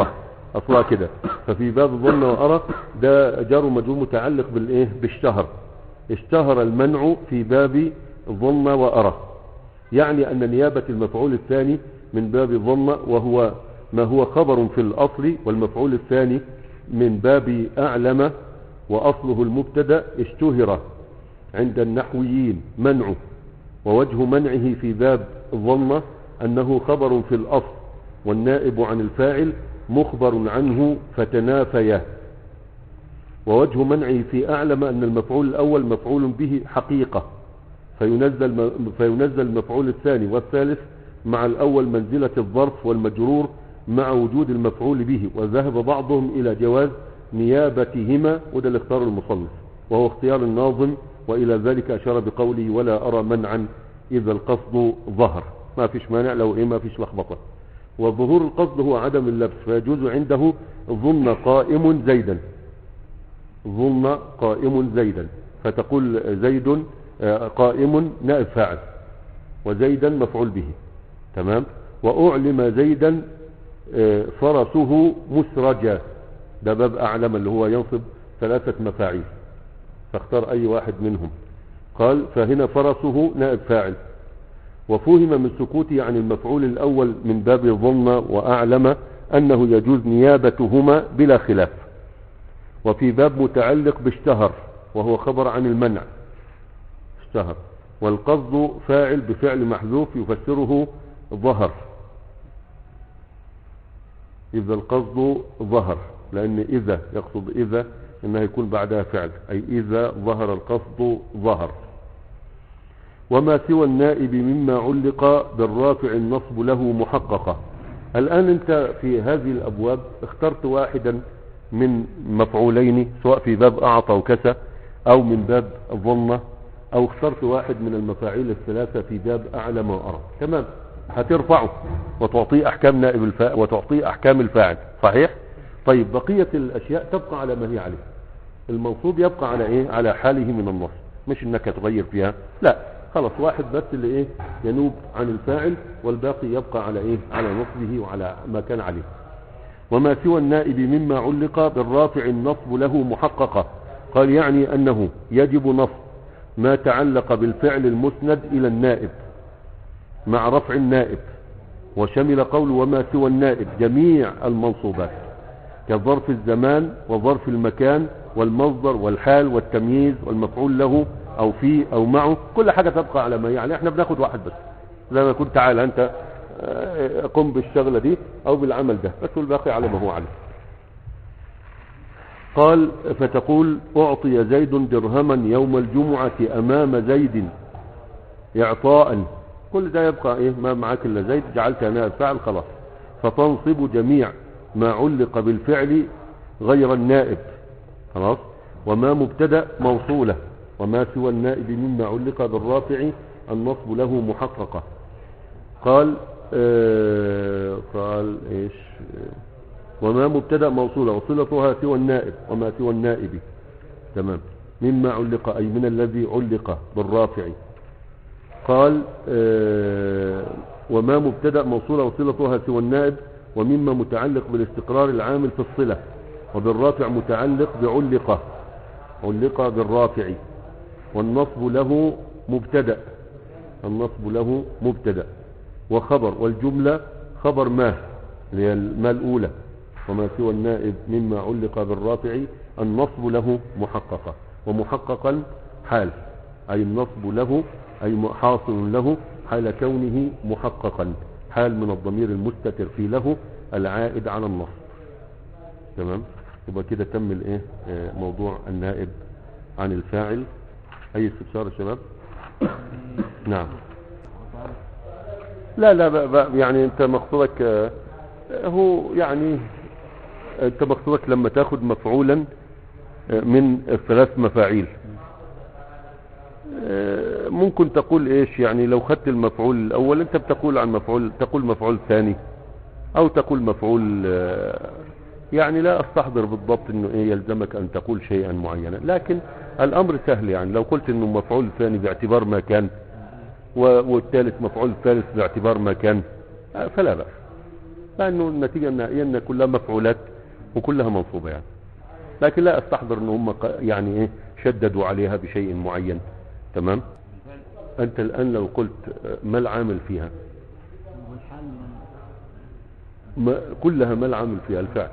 اصلها كده. ففي باب ظن وارى ده جار ومجرور متعلق بالايه بالشهر. اشتهر المنع في باب ظن وارى، يعني ان نيابة المفعول الثاني من باب ظن، وهو ما هو خبر في الاصل، والمفعول الثاني من باب اعلم واصله المبتدا، اشتهر عند النحويين منعه. ووجه منعه في باب ظن انه خبر في الاصل، والنائب عن الفاعل مخبر عنه فتنافيا. ووجه منعه في اعلم ان المفعول الاول مفعول به حقيقة، فينزل المفعول الثاني والثالث مع الاول منزلة الظرف والمجرور مع وجود المفعول به. وذهب بعضهم الى جواز نيابتهما، وده اللي اختاره المصنف وهو اختيار الناظم، والى ذلك اشار بقوله ولا ارى منعا اذا القصد ظهر. ما فيش مانع لو ايه ما فيش لخبطه. وظهور القصد هو عدم اللبس، فيجوز عنده ظن قائم زيدا، ظن قائم زيدا، فتقول زيد قائم نائب فاعل، وزيدا مفعول به. تمام. واعلم زيدا فرسه مسرجا، ده باب اعلم اللي هو ينصب 3 مفاعيل، فاختار اي واحد منهم. قال فهنا فرسه نائب فاعل. وفهم من سكوته عن المفعول الاول من باب ظن واعلم انه يجوز نيابتهما بلا خلاف. وفي باب متعلق باشتهر وهو خبر عن المنع، اشتهر، والقصد فاعل بفعل محذوف يفسره ظهر، إذا القصد ظهر، لأن إذا يقصد إذا إنها يكون بعدها فعل، أي إذا ظهر القصد ظهر. وما سوى النائب مما علق بالرافع النصب له محققة. الآن أنت في هذه الأبواب اخترت واحدا من مفعولين، سواء في باب أعطى وكسى أو من باب ظن، أو اخترت واحد من المفاعيل الثلاثة في باب أعلم وأرى. تمام، هترفعه وتعطيه أحكام نائب الفاعل وتعطيه أحكام الفاعل، صحيح؟ طيب بقية الأشياء تبقى على ما هي عليه. المنصوب يبقى على إيه؟ على حاله من النصب، مش إنك تغير فيها، لا، خلاص واحد بس اللي إيه ينوب عن الفاعل، والباقي يبقى على إيه؟ على نصبه وعلى ما كان عليه. وما سوى النائب مما علق بالرافع النصب له محققة. قال يعني أنه يجب نصب ما تعلق بالفعل المسند إلى النائب مع رفع النائب. وشمل قول وما سوى النائب جميع المنصوبات، كظرف الزمان وظرف المكان والمصدر والحال والتمييز والمفعول له أو فيه أو معه، كل حاجة تبقى على ما هي. يعني احنا بناخد واحد بس، زي ما كنت تعالى أنت قم بالشغلة دي أو بالعمل ده بس، والباقي على ما هو عليه. قال فتقول أعطي زيد درهما يوم الجمعة أمام زيد إعطاء، كل ده يبقى إيه ما معاك إلا زيد، جعلت نائب فاعل خلاص. فتنصب جميع ما علق بالفعل غير النائب، خلاص. وما مبتدأ موصولة. وما سوى النائب مما علق بالرافع النصب له محققة. قال قال ايش؟ وما مبتدأ موصولة وصلتها سوى النائب وما سوى النائب. تمام. مما علق أي من الذي علق بالرافع. قال وما مبتدأ موصولة وصلتها سوى النائب، ومما متعلق بالاستقرار العامل في الصلة، وبالرافع متعلق بعلق، علق بالرافع. والنصب له مبتدأ، النصب له مبتدأ وخبر، والجملة خبر ما اللي هي ما الأولى. وما سوى النائب مما علق بالرافع النصب له محققة، ومحققا حال، أي النصب له أي حاصل له حال كونه محققا، حال من الضمير المستتر في له العائد على النصب. تمام. يبقى كده تم الايه موضوع النائب عن الفاعل. اي استفسار يا شباب؟ نعم. لا يعني انت مقصودك هو يعني انت مقصودك لما تاخد مفعولا من 3 مفاعيل، ممكن تقول ايش يعني لو خدت المفعول الاول انت بتقول عن مفعول، تقول مفعول ثاني او تقول مفعول، يعني لا استحضر بالضبط انه ايه يلزمك ان تقول شيئا معينا، لكن الامر سهل. يعني لو قلت انه مفعول ثاني باعتبار ما كان والثالث مفعول ثالث باعتبار ما كان فلا بأس، لانه النتيجة النهائية ان كلها مفعولات وكلها منصوبة يعني. لكن لا استحضر ان هم يعني ايه شددوا عليها بشيء معين. تمام. انت الان لو قلت ما العامل فيها، ما كلها ما العامل فيها الفعل.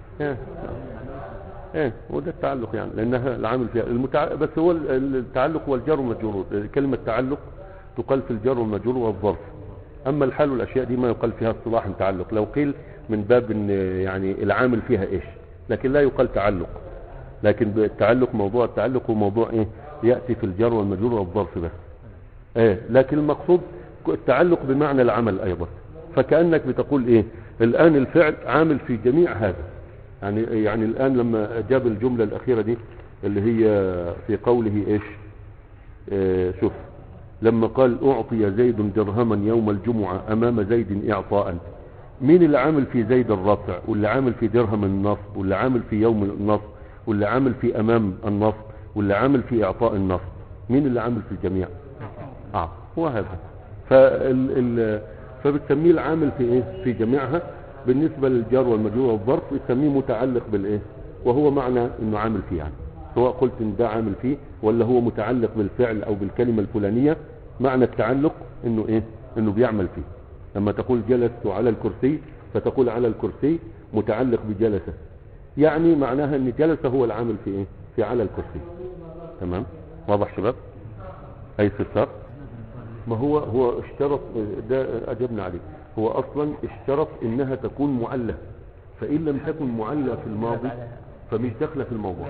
ايه وده التعلق يعني، لانها العامل فيها بس هو التعلق هو الجر والمجرور. كلمة تعلق تقال في الجر والمجرور والظرف. اما الحال والاشياء دي ما يقال فيها اصطلاحا تعلق، لو قيل من باب ان يعني العامل فيها ايش، لكن لا يقال تعلق. لكن التعلق، موضوع التعلق هو موضوع ايه يأتي في الجر والمجرور والظرف بس. ايه لكن المقصود التعلق بمعنى العمل ايضا. فكأنك بتقول ايه الان الفعل عامل في جميع هذا. يعني الان لما جاب الجملة الاخيرة دي اللي هي في قوله ايش، شوف لما قال اعطي زيد درهما يوم الجمعة امام زيد اعطاء، مين اللي عامل في زيد الرفع، واللي عامل في درهم النصب، واللي عامل في يوم النصب، واللي عامل في امام النصب، واللي عامل في اعطاء النصب؟ مين اللي عامل في الجميع؟ هو هذا. فبتسميه العامل في ايه في جميعها. بالنسبة للجار والمجرور والظرف يسميه متعلق بالايه، وهو معنى انه عامل فيه يعني، سواء قلت ان ده عامل فيه ولا هو متعلق بالفعل او بالكلمة الفلانية. معنى التعلق انه ايه، انه بيعمل فيه. لما تقول جلست على الكرسي فتقول على الكرسي متعلق بجلسه، يعني معناها ان جلسه هو العامل في ايه في على الكرسي. تمام. واضح شباب؟ اي استفسار؟ ما هو اشترط ده اجبنا عليه. هو اصلا اشترط انها تكون معلة، فان لم تكن معلة في الماضي فمش داخله في الموضوع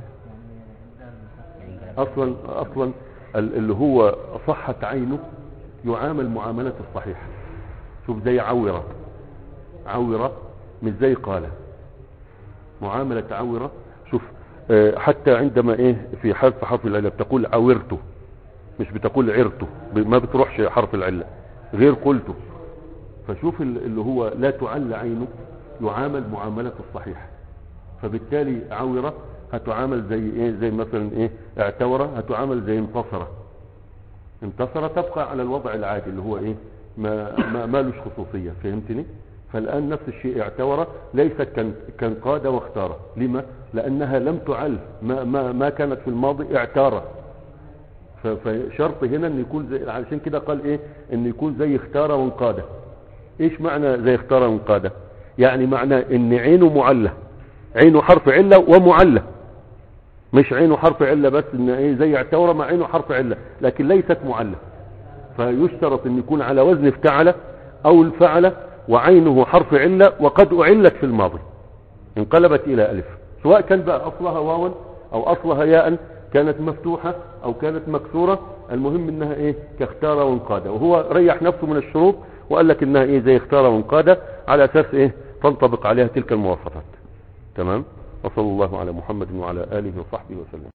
اصلا. اللي هو صحت عينه يعامل معاملة الصحيح. شوف زي عورة مش زي قال، معاملة عورة. شوف حتى عندما ايه في حرف العلة بتقول عورته، مش بتقول عرته، ما بتروحش حرف العلة غير قلته. فشوف اللي هو لا تعل عينه يعامل معاملة الصحيح. فبالتالي عورة هتعامل زي ايه، زي مثلا ايه اعتورة هتعامل زي انتصر تبقى على الوضع العادي اللي هو ايه ما لوش خصوصية. فهمتني؟ فالآن نفس الشيء اعتورة ليست كان قاد واختار. لما؟ لأنها لم تعل ما كانت في الماضي اعتارة. فشرط هنا ان يكون زي، علشان كده قال ايه ان يكون زي اختار وانقاده. ايش معنى زي اختار وانقاده؟ يعني معنى ان عينه معلة، عينه حرف علة ومعلة، مش عينه حرف علة بس، ان ايه زي اعتورة مع عينه حرف علة لكن ليست معلة. فيشترط ان يكون على وزن افتعل او الفعل وعينه حرف علة وقد اعلت في الماضي انقلبت الى الف، سواء كان بقى اصلها واوا او اصلها ياء، كانت مفتوحة او كانت مكسورة. المهم انها ايه كاختار وانقادة. وهو ريح نفسه من الشروط وقال لك انها ايه زي اختار وانقادة على اساس ايه تنطبق عليها تلك المواصفات. تمام. وصلى الله على محمد وعلى اله وصحبه وسلم.